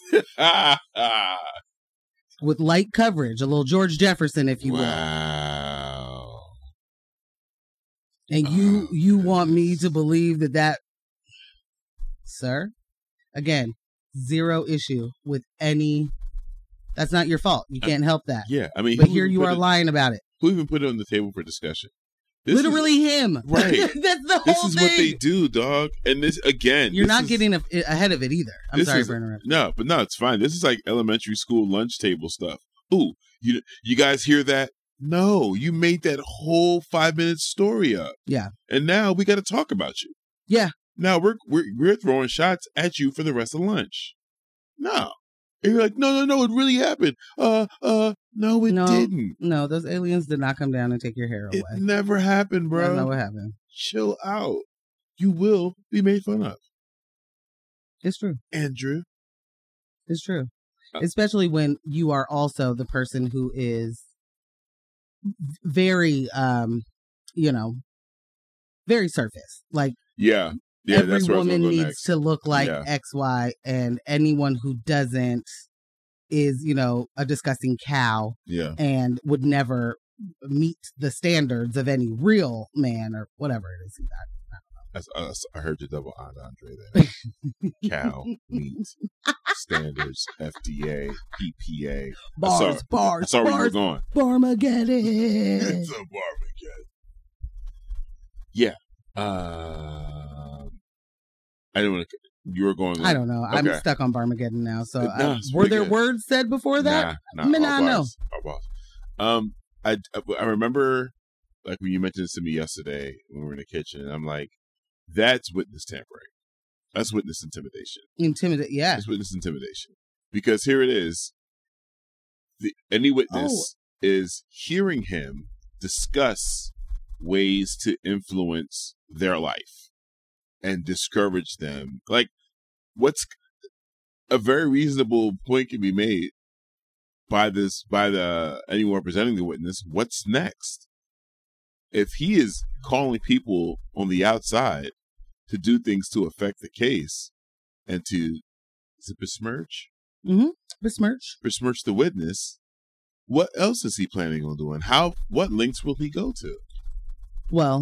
S3: with light coverage, a little George Jefferson, if you will.
S2: Wow.
S3: And you want me to believe that, sir, again, zero issue with any. That's not your fault. You can't help that.
S2: Yeah, I mean,
S3: But here you are lying about it.
S2: Who even put it on the table for discussion?
S3: Literally him.
S2: Right.
S3: That's the whole
S2: This is
S3: thing.
S2: what they do, dog. And this, again.
S3: You're
S2: this
S3: not
S2: is-
S3: getting ahead of it either. I'm sorry for interrupting.
S2: No, but no, it's fine. This is like elementary school lunch table stuff. Ooh, you guys hear that? No, you made that whole 5-minute story up.
S3: Yeah.
S2: And now we got to talk about you.
S3: Yeah.
S2: Now we're throwing shots at you for the rest of lunch. No. And you're like, no, it really happened. No, it didn't.
S3: No, those aliens did not come down and take your hair away.
S2: It never happened, bro.
S3: That's not what happened.
S2: Chill out. You will be made fun of.
S3: It's true.
S2: Andrew.
S3: It's true. Especially when you are also the person who is very, very surface. Like,
S2: Yeah,
S3: every
S2: that's where I was
S3: woman
S2: gonna go
S3: needs
S2: next.
S3: to look like
S2: Yeah.
S3: XY, and anyone who doesn't is, a disgusting cow
S2: Yeah.
S3: and would never meet the standards of any real man or whatever it is.
S2: I heard your double odd Andre there. Cow, meat, standards, FDA, EPA.
S3: Bars.
S2: I saw where you were going.
S3: Barmageddon.
S2: It's a Barmageddon. Yeah. I didn't want to. You were going.
S3: I don't know.
S2: Okay.
S3: I'm stuck on Barmageddon now. So
S2: No, it's
S3: were
S2: pretty
S3: there
S2: good.
S3: words said before that?
S2: Nah,
S3: I mean,
S2: our
S3: I know.
S2: boss. Our boss. I remember, like, when you mentioned this to me yesterday when we were in the kitchen, and I'm like, that's witness tampering. That's witness intimidation.
S3: Yeah.
S2: It's witness intimidation. Because here it is. Any witness is hearing him discuss ways to influence their life and discourage them. Like, what's a very reasonable point can be made by anyone representing the witness. What's next? If he is calling people on the outside to do things to affect the case and to besmirch the witness, what else is he planning on doing? What links will he go to?
S3: Well,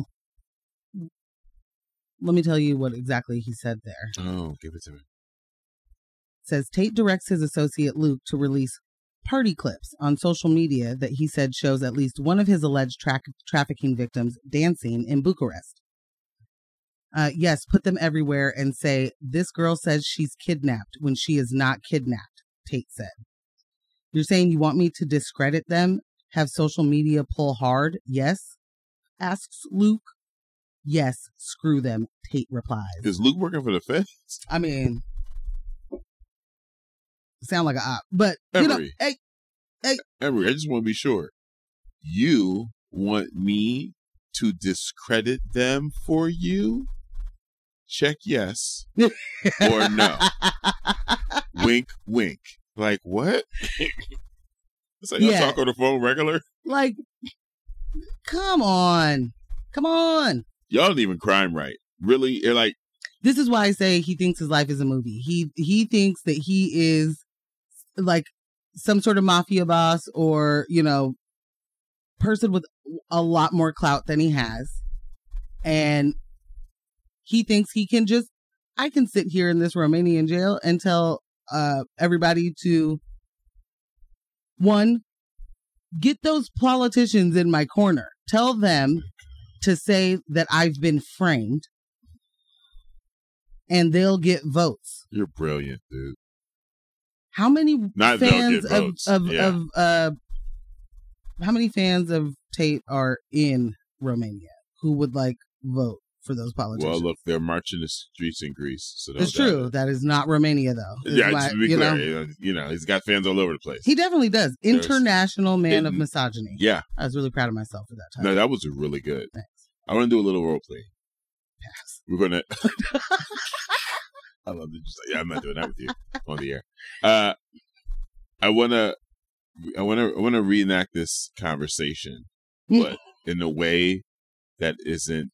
S3: let me tell you what exactly he said there.
S2: Oh, give it to me.
S3: It says Tate directs his associate Luke to release party clips on social media that he said shows at least one of his alleged trafficking victims dancing in Bucharest. Yes, put them everywhere and say, this girl says she's kidnapped when she is not kidnapped, Tate said. You're saying you want me to discredit them? Have social media pull hard? Yes? Asks Luke. Yes, screw them, Tate replies.
S2: Is Luke working for the feds?
S3: I mean, sound like an op, but
S2: Emery.
S3: hey,
S2: Emery, I just want to be sure. You want me to discredit them for you? Check yes or no. Wink, wink. Like, what? It's like y'all talk on the phone regular?
S3: Like, come on.
S2: Y'all don't even crime right. Really? You're like,
S3: this is why I say he thinks his life is a movie. He thinks that he is like some sort of mafia boss or, person with a lot more clout than he has. And he thinks he can I can sit here in this Romanian jail and tell everybody to, one, get those politicians in my corner. Tell them to say that I've been framed and they'll get votes.
S2: you're brilliant, dude.
S3: How many
S2: Not
S3: fans
S2: they'll get votes.
S3: how many fans of Tate are in Romania who would vote for those politicians?
S2: Well, look, they're marching the streets in Greece. So
S3: It's true. That is not Romania, though.
S2: Yeah, just to be clear, he's got fans all over the place.
S3: He definitely does. International man of
S2: hidden-
S3: misogyny.
S2: Yeah.
S3: I was really proud of myself for that time.
S2: No, that was really good.
S3: Thanks.
S2: I want to do a little role play.
S3: Pass.
S2: We're gonna I love that. Just like, yeah, I'm not doing that with you on the air. I wanna reenact this conversation, but in a way that isn't,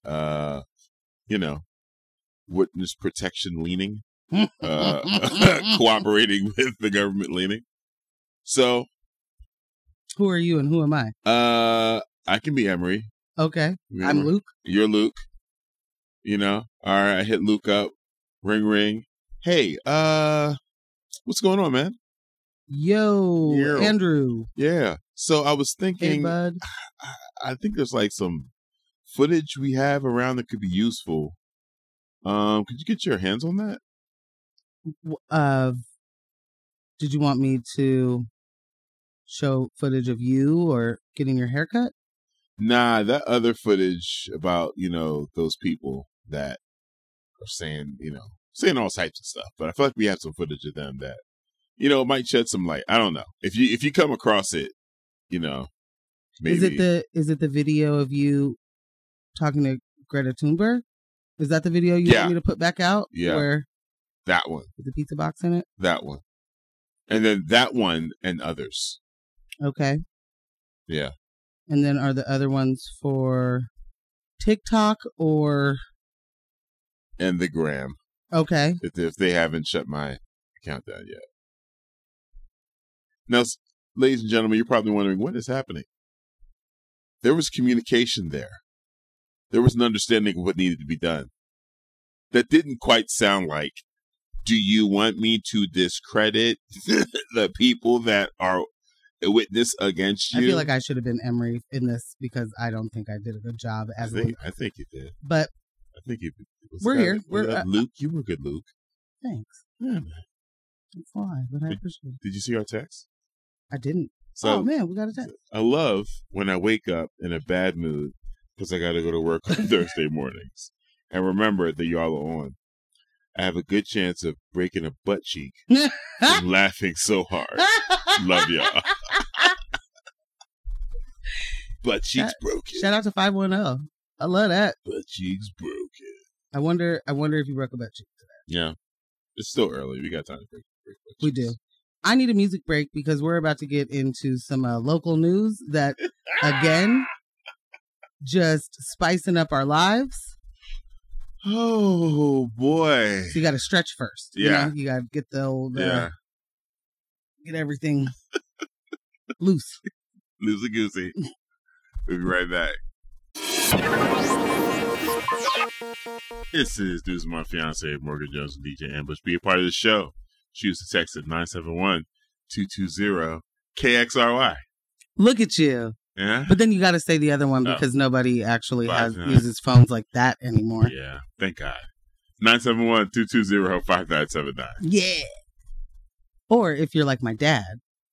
S2: witness protection leaning, cooperating with the government leaning. So,
S3: who are you and who am I?
S2: I can be Emery.
S3: Okay,
S2: Remember?
S3: I'm Luke.
S2: You're Luke. All right. I hit Luke up. Ring, ring. Hey, what's going on, man?
S3: Yo, Andrew.
S2: Yeah. So I was thinking,
S3: hey, bud.
S2: I think there's like some footage we have around that could be useful. Could you get your hands on that?
S3: Did you want me to show footage of you or getting your haircut?
S2: Nah, that other footage about, those people that are saying, saying all types of stuff. But I feel like we have some footage of them that, might shed some light. I don't know. If you come across it, maybe.
S3: Is it the video of you talking to Greta Thunberg? Is that the video you want me to put back out?
S2: Yeah.
S3: Where
S2: that one.
S3: With the pizza box in it?
S2: That one. And then that one and others.
S3: Okay.
S2: Yeah.
S3: And then are the other ones for TikTok or?
S2: And the gram.
S3: Okay.
S2: If they haven't shut my account down yet. Now, ladies and gentlemen, you're probably wondering, what is happening? There was communication there. There was an understanding of what needed to be done. That didn't quite sound like, do you want me to discredit the people that are a witness against you?
S3: I feel like I should have been Emery in this because I don't think I did a good job as Luke.
S2: I think you did.
S3: But
S2: I think you
S3: we're here.
S2: Luke, you were good, Luke.
S3: Thanks.
S2: Yeah, man.
S3: It's fine, but I appreciate it.
S2: Did you see our text?
S3: I didn't.
S2: So,
S3: oh, man, we got a text.
S2: I love when I wake up in a bad mood because I got to go to work on Thursday mornings. And remember that y'all are on. I have a good chance of breaking a butt cheek from laughing so hard. Love y'all. Butt cheeks broken.
S3: Shout out to 510. I love that.
S2: Butt cheeks broken.
S3: I wonder if you broke a butt cheek today.
S2: Yeah. It's still early. We got time to break butt cheeks.
S3: We do. I need a music break because we're about to get into some local news that, again, just spicing up our lives.
S2: Oh, boy.
S3: So you got to stretch first.
S2: Yeah.
S3: You got to get the old, get everything loose.
S2: Loosey-goosey. We'll be right back. This is News of My Fiance, Morgan Jones and DJ Ambush. Be a part of the show. Shoot us a text at 971-220-KXRY.
S3: Look at you.
S2: Yeah.
S3: But then you got to say the other one because nobody actually uses phones like that anymore.
S2: Yeah. Thank God. 971-220-5979.
S3: Yeah. Or if you're like my dad,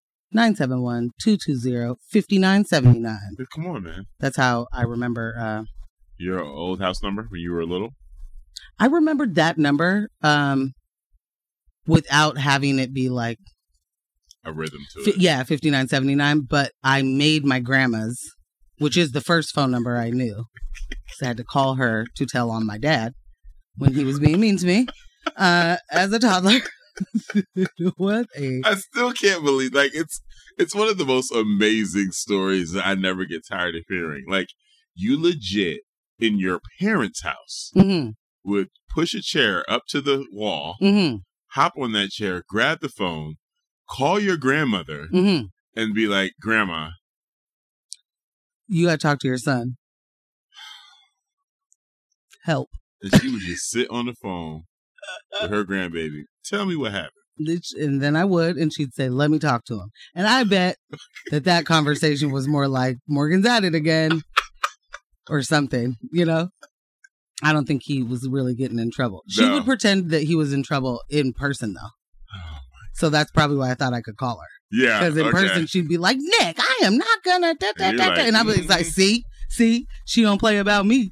S3: 971-220-5979.
S2: Come on, man.
S3: That's how I remember.
S2: Your old house number when you were little?
S3: I remembered that number without having it be like
S2: a rhythm to it.
S3: Yeah, 5979. But I made my grandma's, which is the first phone number I knew. So I had to call her to tell on my dad when he was being mean to me as a toddler.
S2: I still can't believe, like, it's one of the most amazing stories that I never get tired of hearing. Like, you legit in your parents' house would push a chair up to the wall, hop on that chair, grab the phone, call your grandmother, and be like, Grandma,
S3: you got to talk to your son. Help.
S2: And she would just sit on the phone with her grandbaby. Tell me what happened.
S3: And then I would, and she'd say, let me talk to him. And I bet that conversation was more like, Morgan's at it again, or something, you know? I don't think he was really getting in trouble. She would pretend that he was in trouble in person, though.
S2: Oh,
S3: so that's probably why I thought I could call her.
S2: Yeah.
S3: Because in person, she'd be like, Nick, I am not gonna and I'd be like, see, she don't play about me.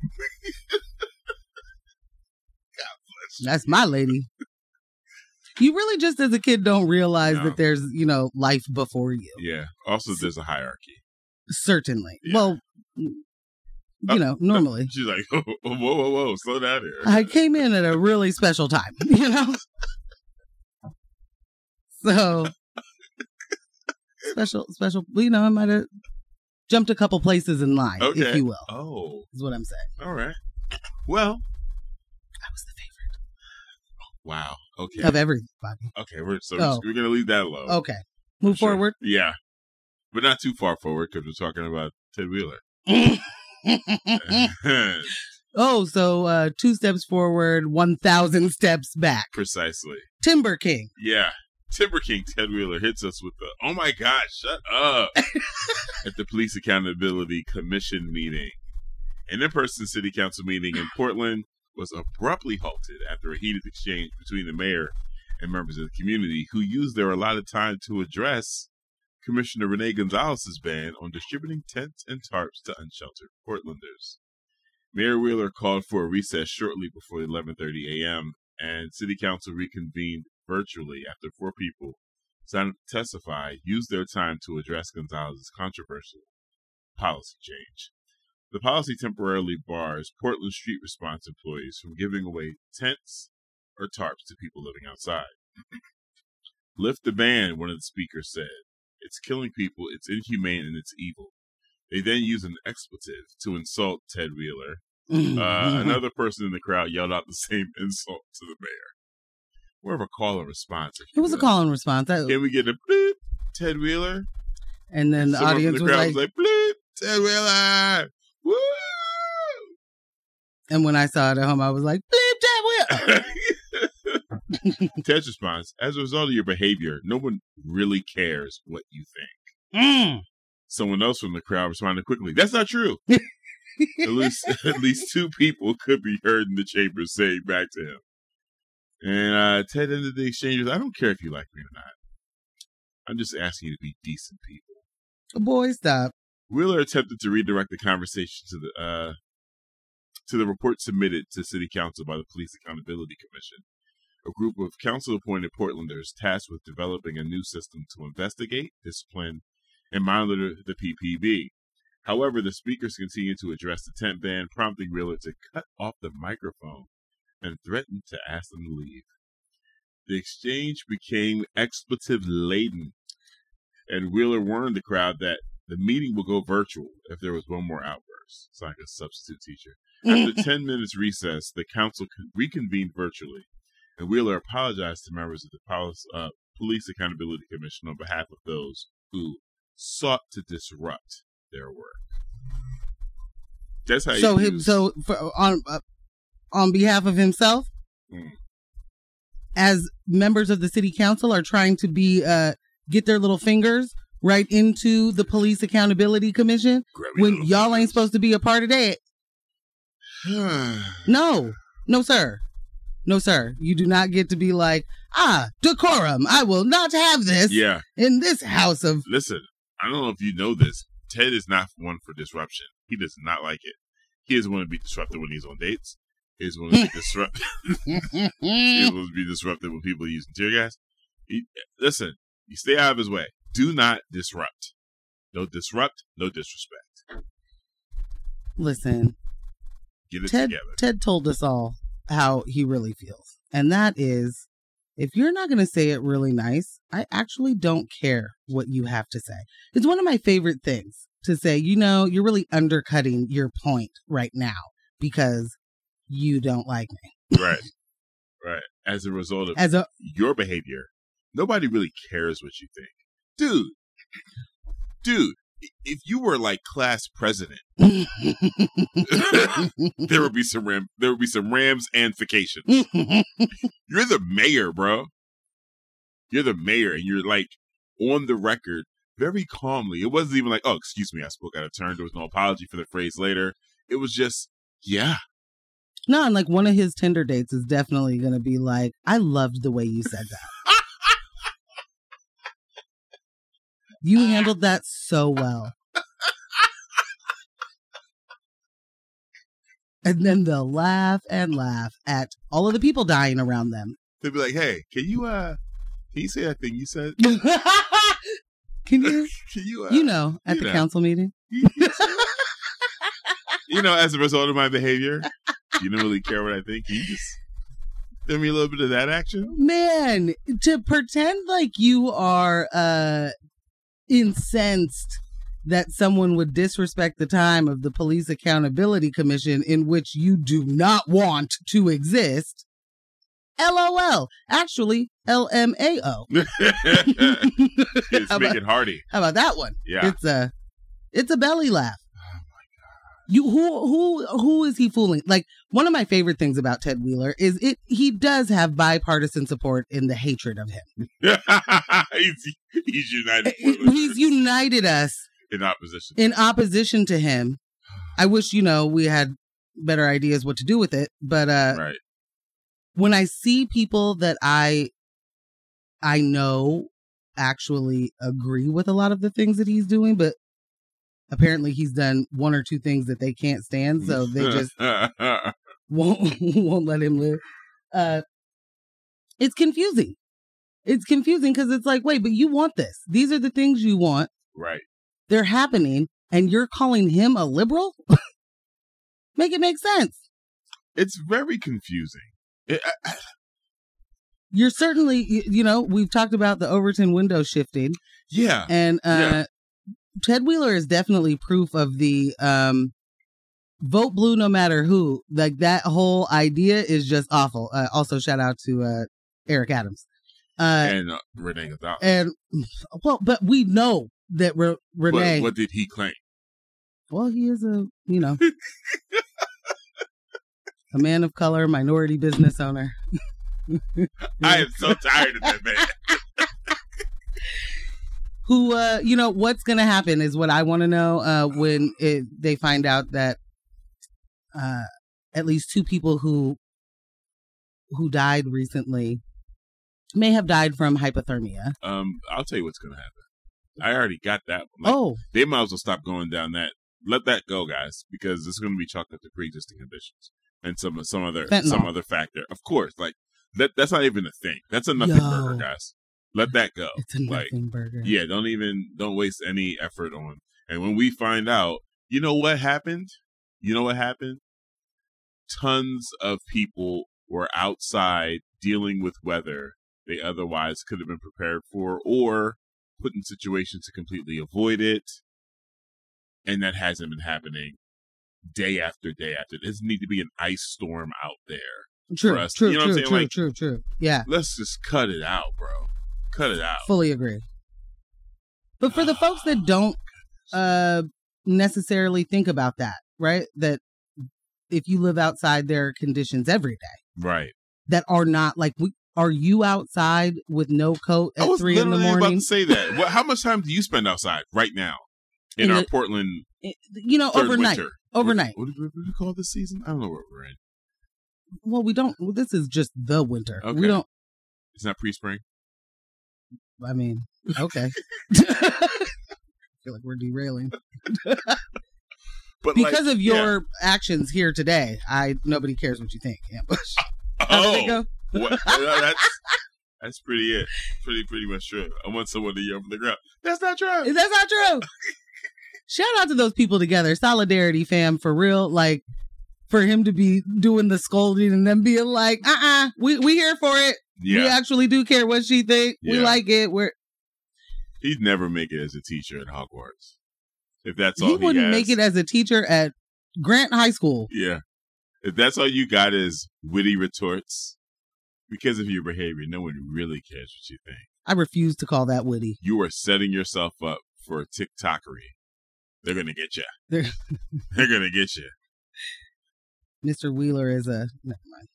S3: That's my lady. You really just as a kid don't realize that there's, life before you.
S2: Yeah. Also, there's a hierarchy.
S3: Certainly.
S2: Yeah.
S3: Well, normally.
S2: She's like, whoa, slow down here.
S3: I came in at a really special time, So, special, I might have jumped a couple places in line, if you will.
S2: Oh.
S3: Is what I'm saying.
S2: All right. Well.
S3: I was the favorite.
S2: Wow. Okay.
S3: Of everybody.
S2: Okay, we're going to leave that alone.
S3: Okay. Move forward?
S2: Yeah. But not too far forward because we're talking about Ted Wheeler.
S3: So 2 steps forward, 1,000 steps back.
S2: Precisely.
S3: Timber King.
S2: Yeah. Timber King Ted Wheeler hits us with the, oh my God, shut up, at the Police Accountability Commission meeting. An in-person city council meeting in Portland was abruptly halted after a heated exchange between the mayor and members of the community who used their allotted time to address Commissioner Renee Gonzalez's ban on distributing tents and tarps to unsheltered Portlanders. Mayor Wheeler called for a recess shortly before 11:30 a.m., and City Council reconvened virtually after 4 people signed up to testify used their time to address Gonzalez's controversial policy change. The policy temporarily bars Portland street response employees from giving away tents or tarps to people living outside. Lift the ban, one of the speakers said. It's killing people, it's inhumane, and it's evil. They then use an expletive to insult Ted Wheeler. Another person in the crowd yelled out the same insult to the mayor. More of a call and response.
S3: It was a call and response.
S2: Can we get a bleep, Ted Wheeler?
S3: And then the audience was like
S2: bleep, Ted Wheeler! Woo!
S3: And when I saw it at home, I was like, bleep, Ted Wheeler!
S2: Ted's response, as a result of your behavior, no one really cares what you think. Someone else from the crowd responded quickly, that's not true. At least 2 people could be heard in the chamber saying back to him. And Ted ended the exchange with, I don't care if you like me or not. I'm just asking you to be decent people.
S3: Boy, stop.
S2: Wheeler attempted to redirect the conversation to the report submitted to City Council by the Police Accountability Commission, a group of council-appointed Portlanders tasked with developing a new system to investigate, discipline, and monitor the PPB. However, the speakers continued to address the tent ban, prompting Wheeler to cut off the microphone and threatened to ask them to leave. The exchange became expletive-laden, and Wheeler warned the crowd that the meeting would go virtual if there was one more outburst. It's like a substitute teacher. After 10 minutes recess, the council reconvened virtually, and Wheeler apologized to members of the Police Accountability Commission on behalf of those who sought to disrupt their work. That's how
S3: on behalf of himself, as members of the city council are trying to be get their little fingers right into the Police Accountability Commission when y'all ain't supposed to be a part of that. No, sir. No, sir. You do not get to be like, decorum. I will not have this in this house of...
S2: Listen, I don't know if you know this. Ted is not one for disruption. He does not like it. He doesn't want to be disrupted when he's on dates. He doesn't want to be disrupted. He doesn't want to be disrupted when people are using tear gas. Listen, you stay out of his way. Do not disrupt. No disrupt, no disrespect.
S3: Listen.
S2: Get it together.
S3: Ted told us all how he really feels. And that is, if you're not going to say it really nice, I actually don't care what you have to say. It's one of my favorite things to say, you're really undercutting your point right now because you don't like me.
S2: Right. As a result of your behavior, nobody really cares what you think. Dude, if you were like class president, there would be some Ramsifications. You're the mayor, bro. You're the mayor, and you're like on the record very calmly. It wasn't even like, oh, excuse me, I spoke out of turn. There was no apology for the phrase later. It was just, yeah.
S3: No, and like one of his Tinder dates is definitely going to be like, I loved the way you said that. You handled that so well. And then they'll laugh and laugh at all of the people dying around them.
S2: They'll be like, hey, can you say that thing you said?
S3: Can you? At the council meeting?
S2: as a result of my behavior, you don't really care what I think. You just give me a little bit of that action.
S3: Man, to pretend like you are incensed that someone would disrespect the time of the Police Accountability Commission in which you do not want to exist. LOL. Actually, LMAO.
S2: It's making Hardy.
S3: How about that one?
S2: Yeah.
S3: It's a belly laugh.
S2: Oh my
S3: You who is he fooling? Like, one of my favorite things about Ted Wheeler is he does have bipartisan support in the hatred of him.
S2: He's united.
S3: He's united us
S2: in
S3: opposition to him. I wish we had better ideas what to do with it, but
S2: right.
S3: When I see people that I know actually agree with a lot of the things that he's doing, but apparently he's done one or two things that they can't stand, so they just won't let him live. It's confusing. It's confusing because it's like, wait, but you want this. These are the things you want.
S2: Right.
S3: They're happening, and you're calling him a liberal? Make it make sense.
S2: It's very confusing.
S3: You're certainly, we've talked about the Overton window shifting.
S2: Yeah.
S3: And Ted Wheeler is definitely proof of the vote blue no matter who. Like, that whole idea is just awful. Also, shout out to Eric Adams.
S2: And Renee Gonzalez.
S3: And, but we know that Renee.
S2: What did he claim?
S3: Well, he is a man of color, minority business owner.
S2: I am so tired of that man.
S3: Who, what's going to happen is what I want to know when they find out that at least two people who died recently may have died from hypothermia.
S2: I'll tell you what's going to happen. I already got that one. They might as well stop going down that. Let that go, guys, because it's going to be chalked up to pre-existing conditions and some other factor. Of course, like that's not even a thing. That's a nothing burger, guys. Let that go.
S3: It's a nothing burger.
S2: Yeah, don't waste any effort on. And when we find out, you know what happened? Tons of people were outside dealing with weather they otherwise could have been prepared for or put in situations to completely avoid it. And that hasn't been happening day after day after. There doesn't need to be an ice storm out there.
S3: True. True. Yeah.
S2: Let's just cut it out, bro. Cut it out.
S3: Fully agree. But for the folks that don't necessarily think about that, right? That if you live outside, there are conditions every day.
S2: Right.
S3: That are not like, are you outside with no coat at 3 a.m?
S2: I was about to say that. How much time do you spend outside right now? In our Portland,
S3: overnight.
S2: Winter.
S3: Overnight.
S2: What do we call this season? I don't know what we're in.
S3: Well, we don't. Well, this is just the winter.
S2: Okay.
S3: We don't.
S2: It's not pre-spring.
S3: I mean, okay. I feel like we're derailing.
S2: But
S3: because of your actions here today, nobody cares what you think, Ambush. How did it go?
S2: That's pretty it. Pretty much true. I want someone to yell from the ground. That's not true.
S3: That's not true. Shout out to those people together. Solidarity, fam, for real. Like, for him to be doing the scolding and then being like, we here for it. Yeah. We actually do care what she think. Yeah. We like it.
S2: He'd never make it as a teacher at Hogwarts. If that's all
S3: he wouldn't make it as a teacher at Grant High School.
S2: Yeah. If that's all you got is witty retorts, because of your behavior, no one really cares what you think.
S3: I refuse to call that witty.
S2: You are setting yourself up for TikTokery. They're going to get you. They're going to get you.
S3: Mr. Wheeler is never mind.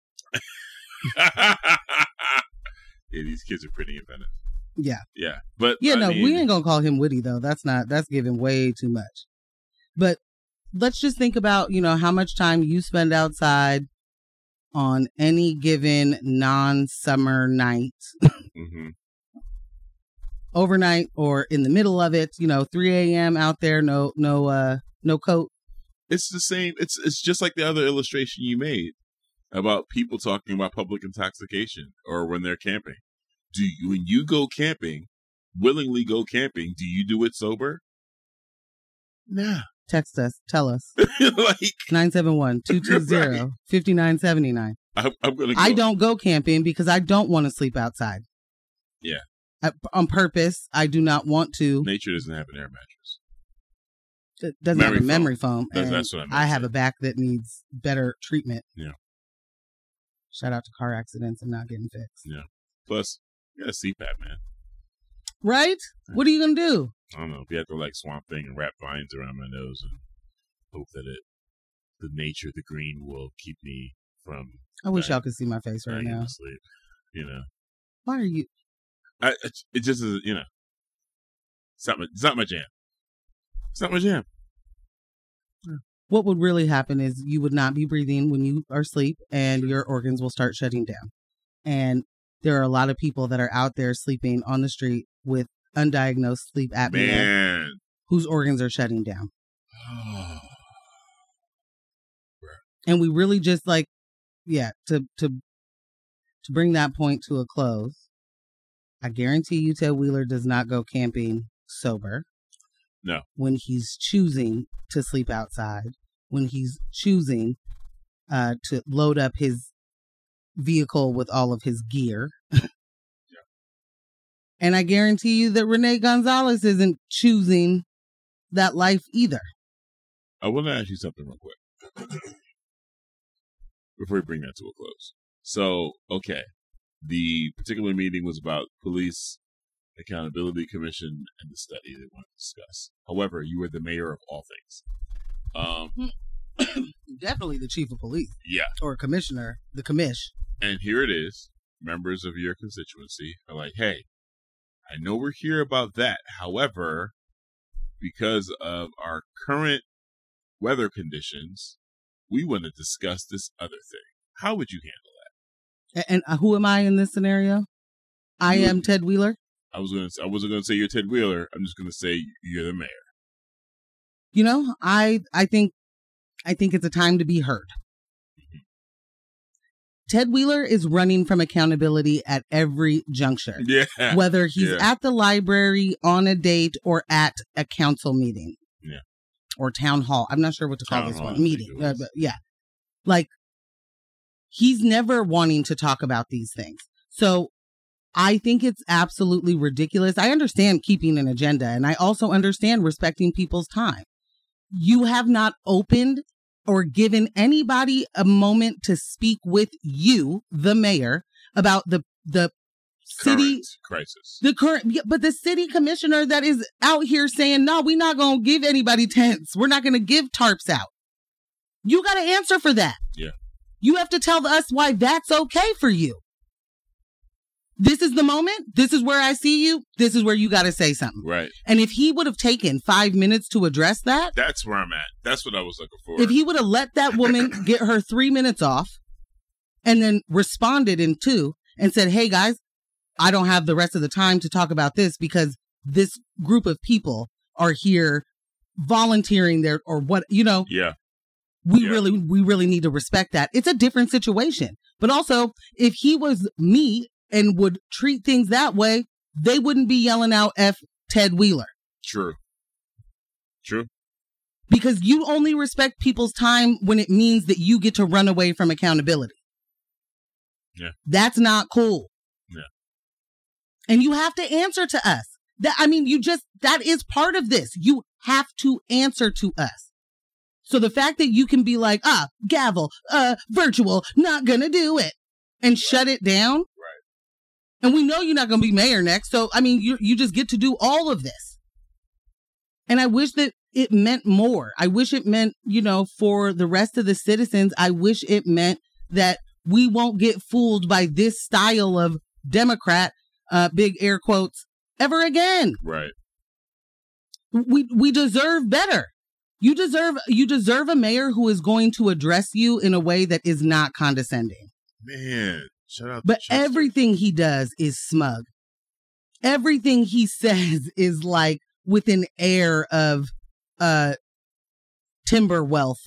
S2: Yeah, these kids are pretty inventive.
S3: Yeah.
S2: Yeah. But
S3: we ain't going to call him witty, though. That's giving way too much. But let's just think about, how much time you spend outside on any given non-summer night.
S2: Mm-hmm.
S3: Overnight or in the middle of it, 3 a.m. out there, no coat.
S2: It's the same. It's just like the other illustration you made about people talking about public intoxication or when they're camping. When you go camping, willingly go camping, do you do it sober? Nah.
S3: Text us. Tell us.
S2: Like
S3: 971-220-5979.
S2: I'm gonna. Go.
S3: I don't go camping because I don't want to sleep outside.
S2: Yeah.
S3: On purpose, I do not want to.
S2: Nature doesn't have an air mattress.
S3: It doesn't have a memory foam.
S2: That's what
S3: I have a back that needs better treatment.
S2: Yeah.
S3: Shout out to car accidents and not getting fixed.
S2: Yeah. Plus, you got a CPAP, man.
S3: Right? What are you going to do?
S2: I don't know. If you have to like Swamp Thing and wrap vines around my nose and hope that the nature, the green will keep me from.
S3: I wish y'all could see my face right now.
S2: Sleep, you know.
S3: Why are you?
S2: It just is, you know. It's not my jam. It's not my jam.
S3: What would really happen is you would not be breathing when you are asleep and your organs will start shutting down. And there are a lot of people that are out there sleeping on the street with undiagnosed sleep apnea whose organs are shutting down. And we really just to bring that point to a close, I guarantee you Ted Wheeler does not go camping sober.
S2: No.
S3: When he's choosing to sleep outside, when he's choosing to load up his vehicle with all of his gear.
S2: Yeah.
S3: And I guarantee you that Renee Gonzalez isn't choosing that life either.
S2: I want to ask you something real quick before we bring that to a close. So, okay, the particular meeting was about Police Accountability Commission and the study they want to discuss. However, you were the mayor of all things.
S3: Definitely the chief of police.
S2: Yeah.
S3: Or commissioner, the commish.
S2: And here it is. Members of your constituency are like, hey, I know we're here about that. However, because of our current weather conditions, we want to discuss this other thing. How would you handle that?
S3: And who am I in this scenario? I am Ted Wheeler.
S2: I wasn't going to say you're Ted Wheeler. I'm just going to say you're the mayor.
S3: You know, I think it's a time to be heard.
S2: Mm-hmm.
S3: Ted Wheeler is running from accountability at every juncture.
S2: Yeah.
S3: Whether he's at the library, on a date, or at a council meeting.
S2: Yeah.
S3: Or town hall. I'm not sure what to call this one. Meeting. But yeah. Like, he's never wanting to talk about these things. So I think it's absolutely ridiculous. I understand keeping an agenda, and I also understand respecting people's time. You have not opened or given anybody a moment to speak with you, the mayor, about the city
S2: crisis.
S3: But the city commissioner that is out here saying, no, we're not going to give anybody tents. We're not going to give tarps out. You got to answer for that.
S2: Yeah.
S3: You have to tell us why that's okay for you. This is the moment. This is where I see you. This is where you got to say something.
S2: Right.
S3: And if he would have taken 5 minutes to address that.
S2: That's where I'm at. That's what I was looking for.
S3: If he would have let that woman get her 3 minutes off and then responded in 2 and said, hey, guys, I don't have the rest of the time to talk about this because this group of people are here volunteering their or what, you know.
S2: Yeah.
S3: We really need to respect that. It's a different situation. But also, if he was me and would treat things that way, they wouldn't be yelling out F Ted Wheeler.
S2: True.
S3: Because you only respect people's time when it means that you get to run away from accountability.
S2: Yeah.
S3: That's not cool.
S2: Yeah.
S3: And you have to answer to us. That is part of this. You have to answer to us. So the fact that you can be like, gavel, virtual, not gonna do it, and shut it down.
S2: Right.
S3: And we know you're not gonna be mayor next. So, I mean, you just get to do all of this. And I wish that it meant more. I wish it meant, for the rest of the citizens, I wish it meant that we won't get fooled by this style of Democrat, big air quotes, ever again.
S2: Right.
S3: We deserve better. You deserve a mayor who is going to address you in a way that is not condescending.
S2: Man, shout out.
S3: But everything he does is smug. Everything he says is like with an air of timber wealth.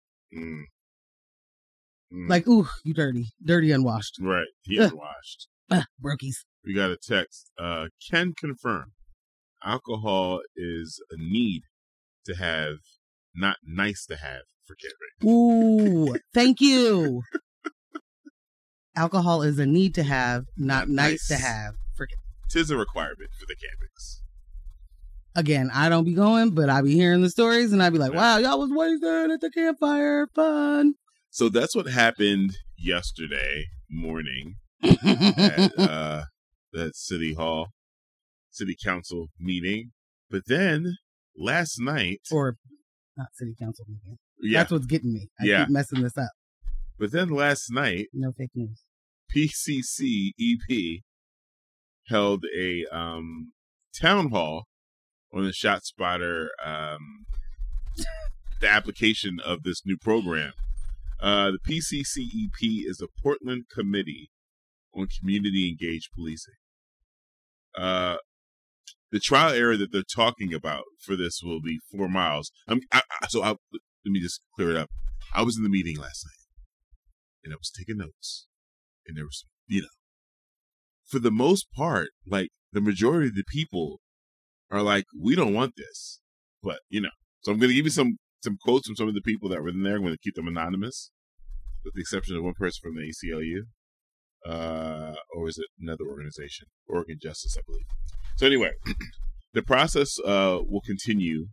S3: Like, ooh, you dirty unwashed.
S2: Right, he unwashed.
S3: Brokies.
S2: We got a text. Can confirm alcohol is a need to have not nice to have for camping.
S3: Ooh, thank you. Alcohol is a need to have, not nice to have.
S2: Tis a requirement for the campings.
S3: Again, I don't be going, but I be hearing the stories and I be like, wow, y'all was wasted at the campfire. Fun.
S2: So that's what happened yesterday morning at that city council meeting. But then last night,
S3: or not city council meeting.
S2: Yeah.
S3: That's what's getting me. I keep messing this up.
S2: But then last night,
S3: no fake news.
S2: PCC EP held a town hall on the ShotSpotter, the application of this new program. The PCC EP is a Portland Committee on Community Engaged Policing. The trial area that they're talking about for this will be 4 miles. Let me just clear it up. I was in the meeting last night, and I was taking notes, and there was, for the most part, like the majority of the people are like, we don't want this, but so I'm going to give you some quotes from some of the people that were in there. I'm going to keep them anonymous, with the exception of one person from the ACLU, or is it another organization, Oregon Justice, I believe. So anyway, the process will continue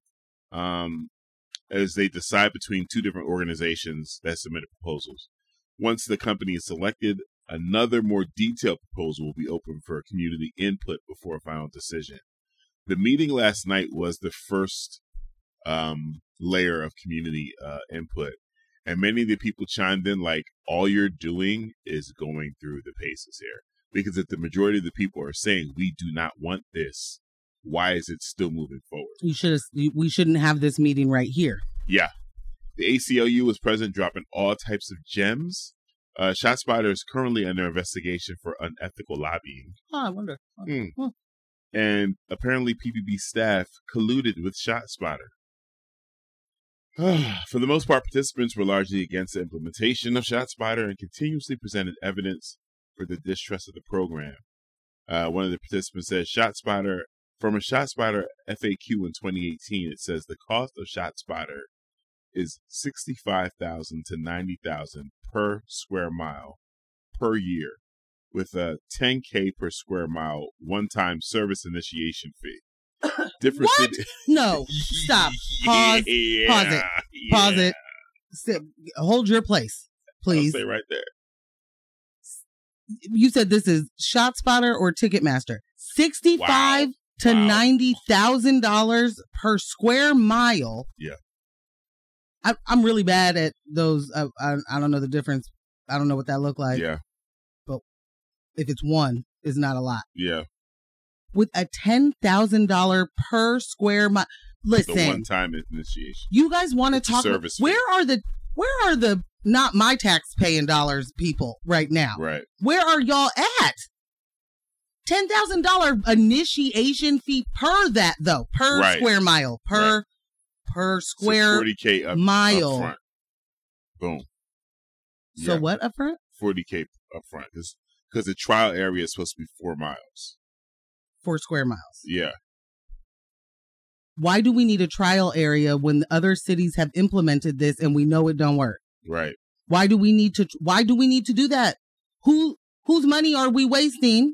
S2: as they decide between two different organizations that submitted proposals. Once the company is selected, another more detailed proposal will be open for community input before a final decision. The meeting last night was the first layer of community input, and many of the people chimed in like, all you're doing is going through the paces here. Because if the majority of the people are saying, we do not want this, why is it still moving forward?
S3: We shouldn't have this meeting right here. Yeah.
S2: The ACLU was present, dropping all types of gems. ShotSpotter is currently under investigation for unethical lobbying.
S3: Oh, I wonder.
S2: And apparently PPB staff colluded with ShotSpotter. For the most part, participants were largely against the implementation of ShotSpotter and continuously presented evidence for the distrust of the program. One of the participants said, from a ShotSpotter FAQ in 2018, it says the cost of ShotSpotter is $65,000 to $90,000 per square mile per year, with a $10K per square mile one-time service initiation fee. Different
S3: what? No, stop. Pause. Pause it. Sit. Hold your place, please.
S2: I'll stay right there.
S3: You said this is ShotSpotter or Ticketmaster. $65,000 to $90,000 per square mile.
S2: Yeah.
S3: I'm really bad at those. I don't know the difference. I don't know what that looked like.
S2: Yeah.
S3: But if it's one, it's not a lot.
S2: Yeah.
S3: With a $10,000 per square mile. Listen.
S2: The one-time initiation.
S3: You guys want to talk about, where are the not my tax paying dollars people right now?
S2: Right.
S3: Where are y'all at? $10,000 initiation fee per that though, per square mile, per square
S2: 40K
S3: mile.
S2: Up front. Boom.
S3: So what up front?
S2: 40K up front. Because the trial area is supposed to be 4 miles.
S3: 4 square miles.
S2: Yeah.
S3: Why do we need a trial area when other cities have implemented this and we know it don't work?
S2: Right.
S3: Why do we need to do that? Whose money are we wasting?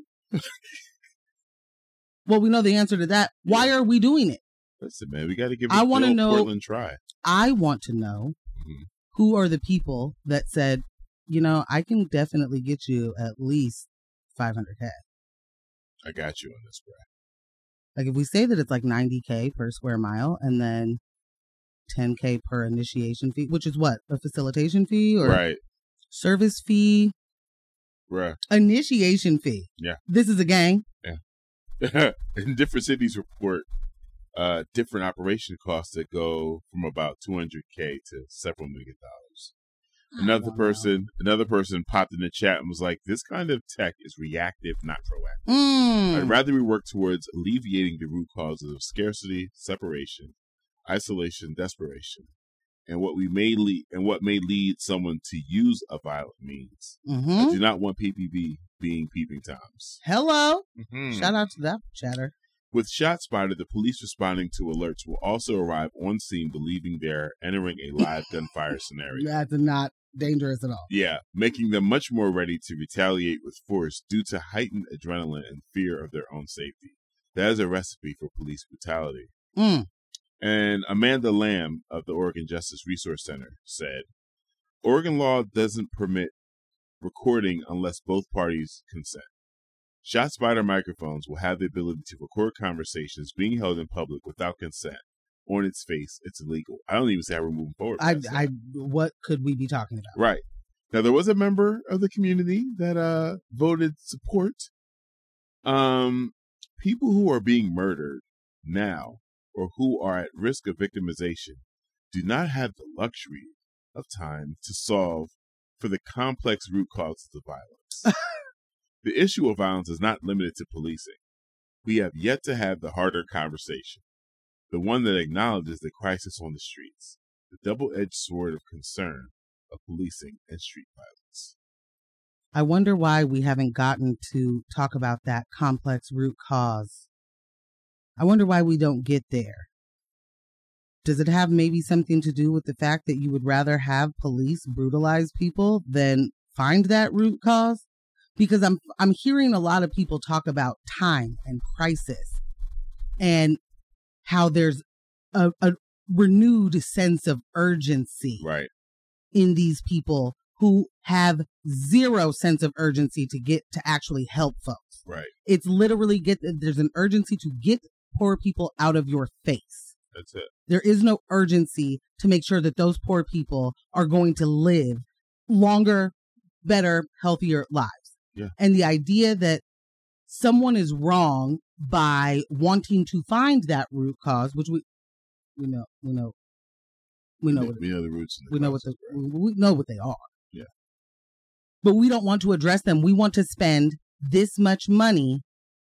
S3: Well, we know the answer to that. Why are we doing it?
S2: Listen, man, we got to give it a Portland try.
S3: I want to know who are the people that said, I can definitely get you at least $500K.
S2: I got you on this, bro.
S3: Like if we say that it's like $90K per square mile and then $10K per initiation fee, which is what? A facilitation fee or service fee?
S2: Right.
S3: Initiation fee.
S2: Yeah.
S3: This is a gang.
S2: Yeah. And different cities report different operation costs that go from about $200K to several $1 million. Another person popped in the chat and was like, this kind of tech is reactive, not proactive. I'd rather we work towards alleviating the root causes of scarcity, separation, isolation, desperation, and what may lead someone to use a violent means. I do not want PPB being peeping toms.
S3: Hello. Shout out to that chatter.
S2: With ShotSpotter, the police responding to alerts will also arrive on scene believing they're entering a live gunfire scenario.
S3: That's not dangerous at all.
S2: Yeah, making them much more ready to retaliate with force due to heightened adrenaline and fear of their own safety. That is a recipe for police brutality. And Amanda Lamb of the Oregon Justice Resource Center said, Oregon law doesn't permit recording unless both parties consent. ShotSpotter microphones will have the ability to record conversations being held in public without consent. On its face, it's illegal. I don't even say how we're moving forward.
S3: What could we be talking about?
S2: Right. Now, there was a member of the community that voted support. People who are being murdered now or who are at risk of victimization do not have the luxury of time to solve for the complex root causes of violence. The issue of violence is not limited to policing. We have yet to have the harder conversation, the one that acknowledges the crisis on the streets, the double-edged sword of concern of policing and street violence.
S3: I wonder why we haven't gotten to talk about that complex root cause. I wonder why we don't get there. Does it have maybe something to do with the fact that you would rather have police brutalize people than find that root cause? Because I'm hearing a lot of people talk about time and crisis and how there's a renewed sense of urgency in these people who have zero sense of urgency to get to actually help folks.
S2: Right.
S3: It's literally there's an urgency to get poor people out of your face.
S2: That's it.
S3: There is no urgency to make sure that those poor people are going to live longer, better, healthier lives.
S2: Yeah.
S3: And the idea that someone is wrong by wanting to find that root cause, which we know the roots. We know what they are.
S2: Yeah.
S3: But we don't want to address them. We want to spend this much money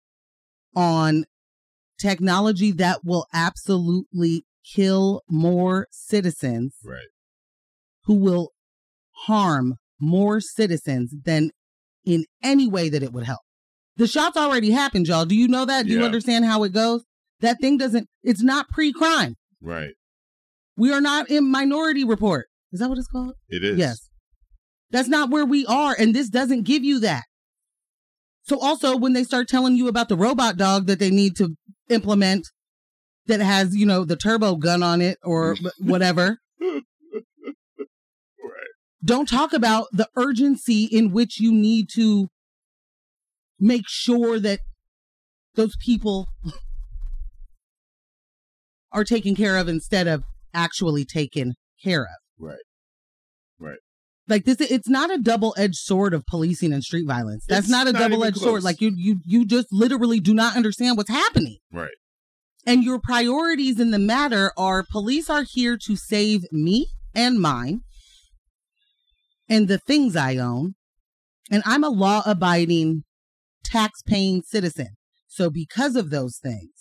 S3: on technology that will absolutely kill more citizens.
S2: Right.
S3: Who will harm more citizens than in any way that it would help. The shots already happened, y'all. Do you know that? Do you understand how it goes? That thing it's not pre-crime.
S2: Right.
S3: We are not in Minority Report. Is that what it's called?
S2: It is.
S3: Yes. That's not where we are. And this doesn't give you that. So also when they start telling you about the robot dog that they need to implement that has, the turbo gun on it or whatever. Don't talk about the urgency in which you need to make sure that those people are taken care of instead of actually taken care of.
S2: Right. Right.
S3: Like this, it's not a double-edged sword of policing and street violence. That's not a double-edged sword. Like you just literally do not understand what's happening.
S2: Right.
S3: And your priorities in the matter are police are here to save me and mine and the things I own. And I'm a law-abiding, tax-paying citizen. So because of those things,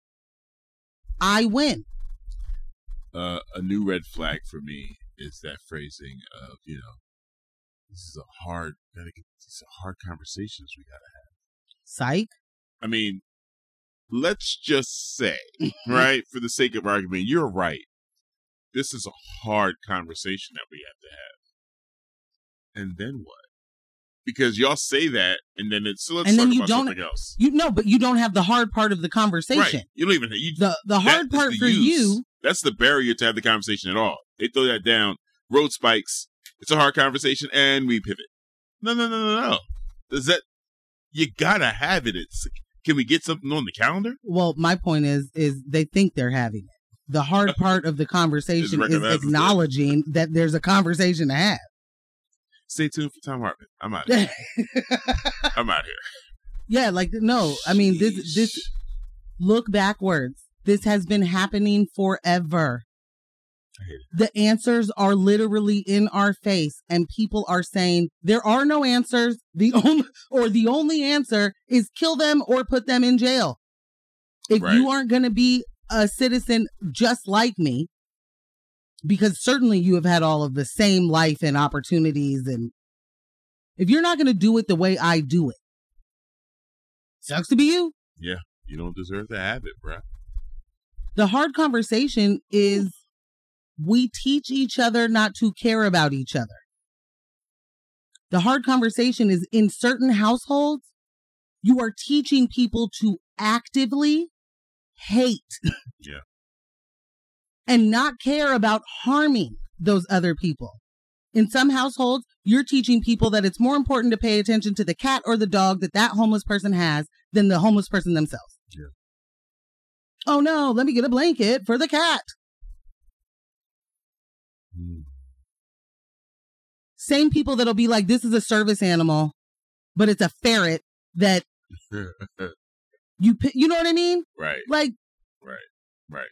S3: I win.
S2: A new red flag for me is that phrasing of, these are hard conversations we gotta have.
S3: Psych.
S2: I mean, let's just say, right, for the sake of argument, you're right. This is a hard conversation that we have to have. And then what? Because y'all say that, and then let's talk about something else.
S3: But you don't have the hard part of the conversation.
S2: Right. You don't even
S3: the hard part for you.
S2: That's the barrier to have the conversation at all. They throw that down. Road spikes. It's a hard conversation, and we pivot. No. You gotta have it. Can we get something on the calendar?
S3: Well, my point is they think they're having it. The hard part of the conversation is acknowledging that there's a conversation to have.
S2: Stay tuned for Tom Hartman. I'm out of here. I'm out here.
S3: Yeah, I mean, this look backwards. This has been happening forever.
S2: I hate it.
S3: The answers are literally in our face, and people are saying there are no answers. The only answer is kill them or put them in jail. If you aren't going to be a citizen just like me, because certainly you have had all of the same life and opportunities, and if you're not going to do it the way I do it, sucks to be you.
S2: Yeah. You don't deserve to have it, bruh.
S3: The hard conversation is we teach each other not to care about each other. The hard conversation is in certain households, you are teaching people to actively hate
S2: Yeah.
S3: and not care about harming those other people. In some households, you're teaching people that it's more important to pay attention to the cat or the dog that homeless person has than the homeless person themselves.
S2: Yeah.
S3: Oh no, let me get a blanket for the cat. Same people that'll be like, this is a service animal, but it's a ferret that you know what I mean?
S2: Right.
S3: Like,
S2: Right.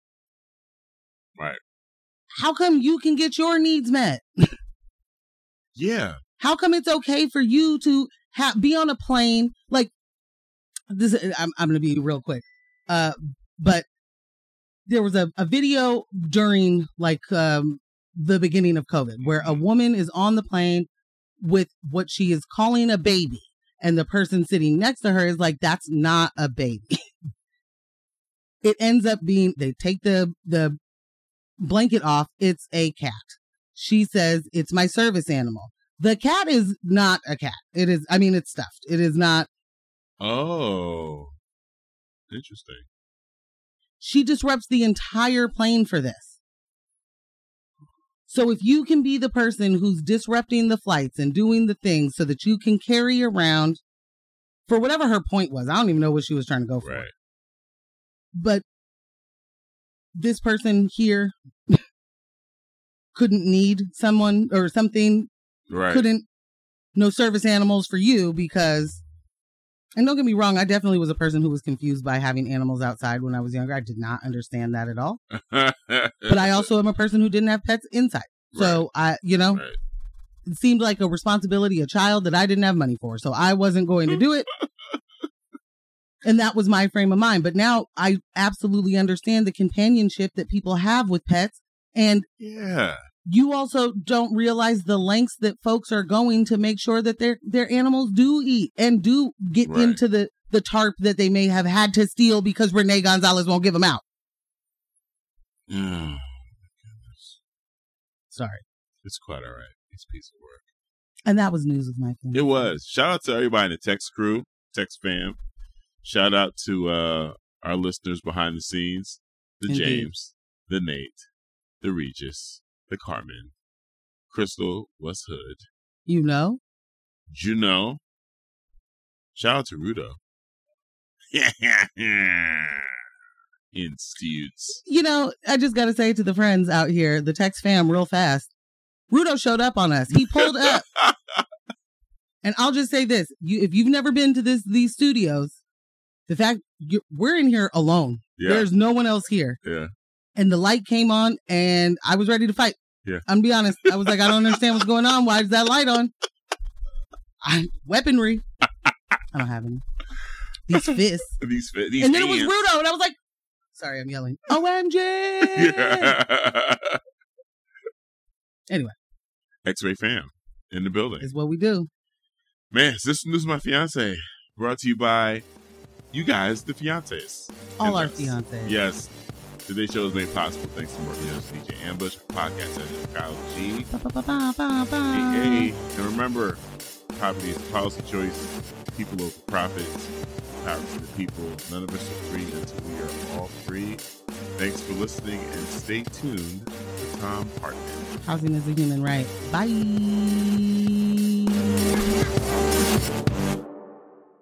S3: how come you can get your needs met?
S2: Yeah.
S3: How come it's okay for you to be on a plane? Like this, I'm going to be real quick. But there was a video during like, the beginning of COVID where a woman is on the plane with what she is calling a baby. And the person sitting next to her is like, that's not a baby. It ends up being, they take the blanket off. It's a cat. She says, it's my service animal. The cat is not a cat. It is, I mean, it's stuffed. It is not.
S2: Oh, interesting.
S3: She disrupts the entire plane for this. So if you can be the person who's disrupting the flights and doing the things so that you can carry around for whatever her point was, I don't even know what she was trying to go for.
S2: Right.
S3: But this person here couldn't need someone or something.
S2: Right.
S3: Couldn't, no service animals for you because, and don't get me wrong, I definitely was a person who was confused by having animals outside when I was younger. I did not understand that at all. But I also am a person who didn't have pets inside. So
S2: right.
S3: It seemed like a responsibility, a child that I didn't have money for. So I wasn't going to do it. And that was my frame of mind. But now I absolutely understand the companionship that people have with pets. And
S2: yeah,
S3: you also don't realize the lengths that folks are going to make sure that their animals do eat and do get
S2: right.
S3: into the tarp that they may have had to steal because Renee Gonzalez won't give them out.
S2: Oh,
S3: sorry.
S2: It's quite all right. It's a piece of work.
S3: And that was news with my family.
S2: It was. Shout out to everybody in the Text crew, Text fam. Shout out to our listeners behind the scenes, the
S3: Indeed.
S2: James, the Nate, the Regis, the Carmen, Crystal, West Hood.
S3: You know?
S2: Juno. Shout out to Rudo. In Stutes.
S3: You know, I just got to say to the friends out here, the Text fam real fast, Rudo showed up on us. He pulled up. And I'll just say this. If you've never been to these studios, the fact we're in here alone.
S2: Yeah.
S3: There's no one else here.
S2: Yeah.
S3: And the light came on and I was ready to fight.
S2: Yeah.
S3: I'm gonna be honest. I was like, I don't understand what's going on. Why is that light on? Weaponry. I don't have any. These fists.
S2: These
S3: and then
S2: hands.
S3: it was Rudo. And I was like, sorry, I'm yelling. OMG.
S2: Yeah.
S3: Anyway.
S2: X-Ray fam in the building.
S3: Is what we do.
S2: Man, this is My Fiance. Brought to you by you guys, the fiancés.
S3: All our
S2: us.
S3: fiancés.
S2: Yes. Today's show is made possible thanks to working with DJ Ambush, podcast editor Kyle G. Hey, and remember, property is a policy choice. People over profits. Power to the people. None of us are free until we are all free. Thanks for listening and stay tuned for Tom Hartman.
S3: Housing is a human right. Bye.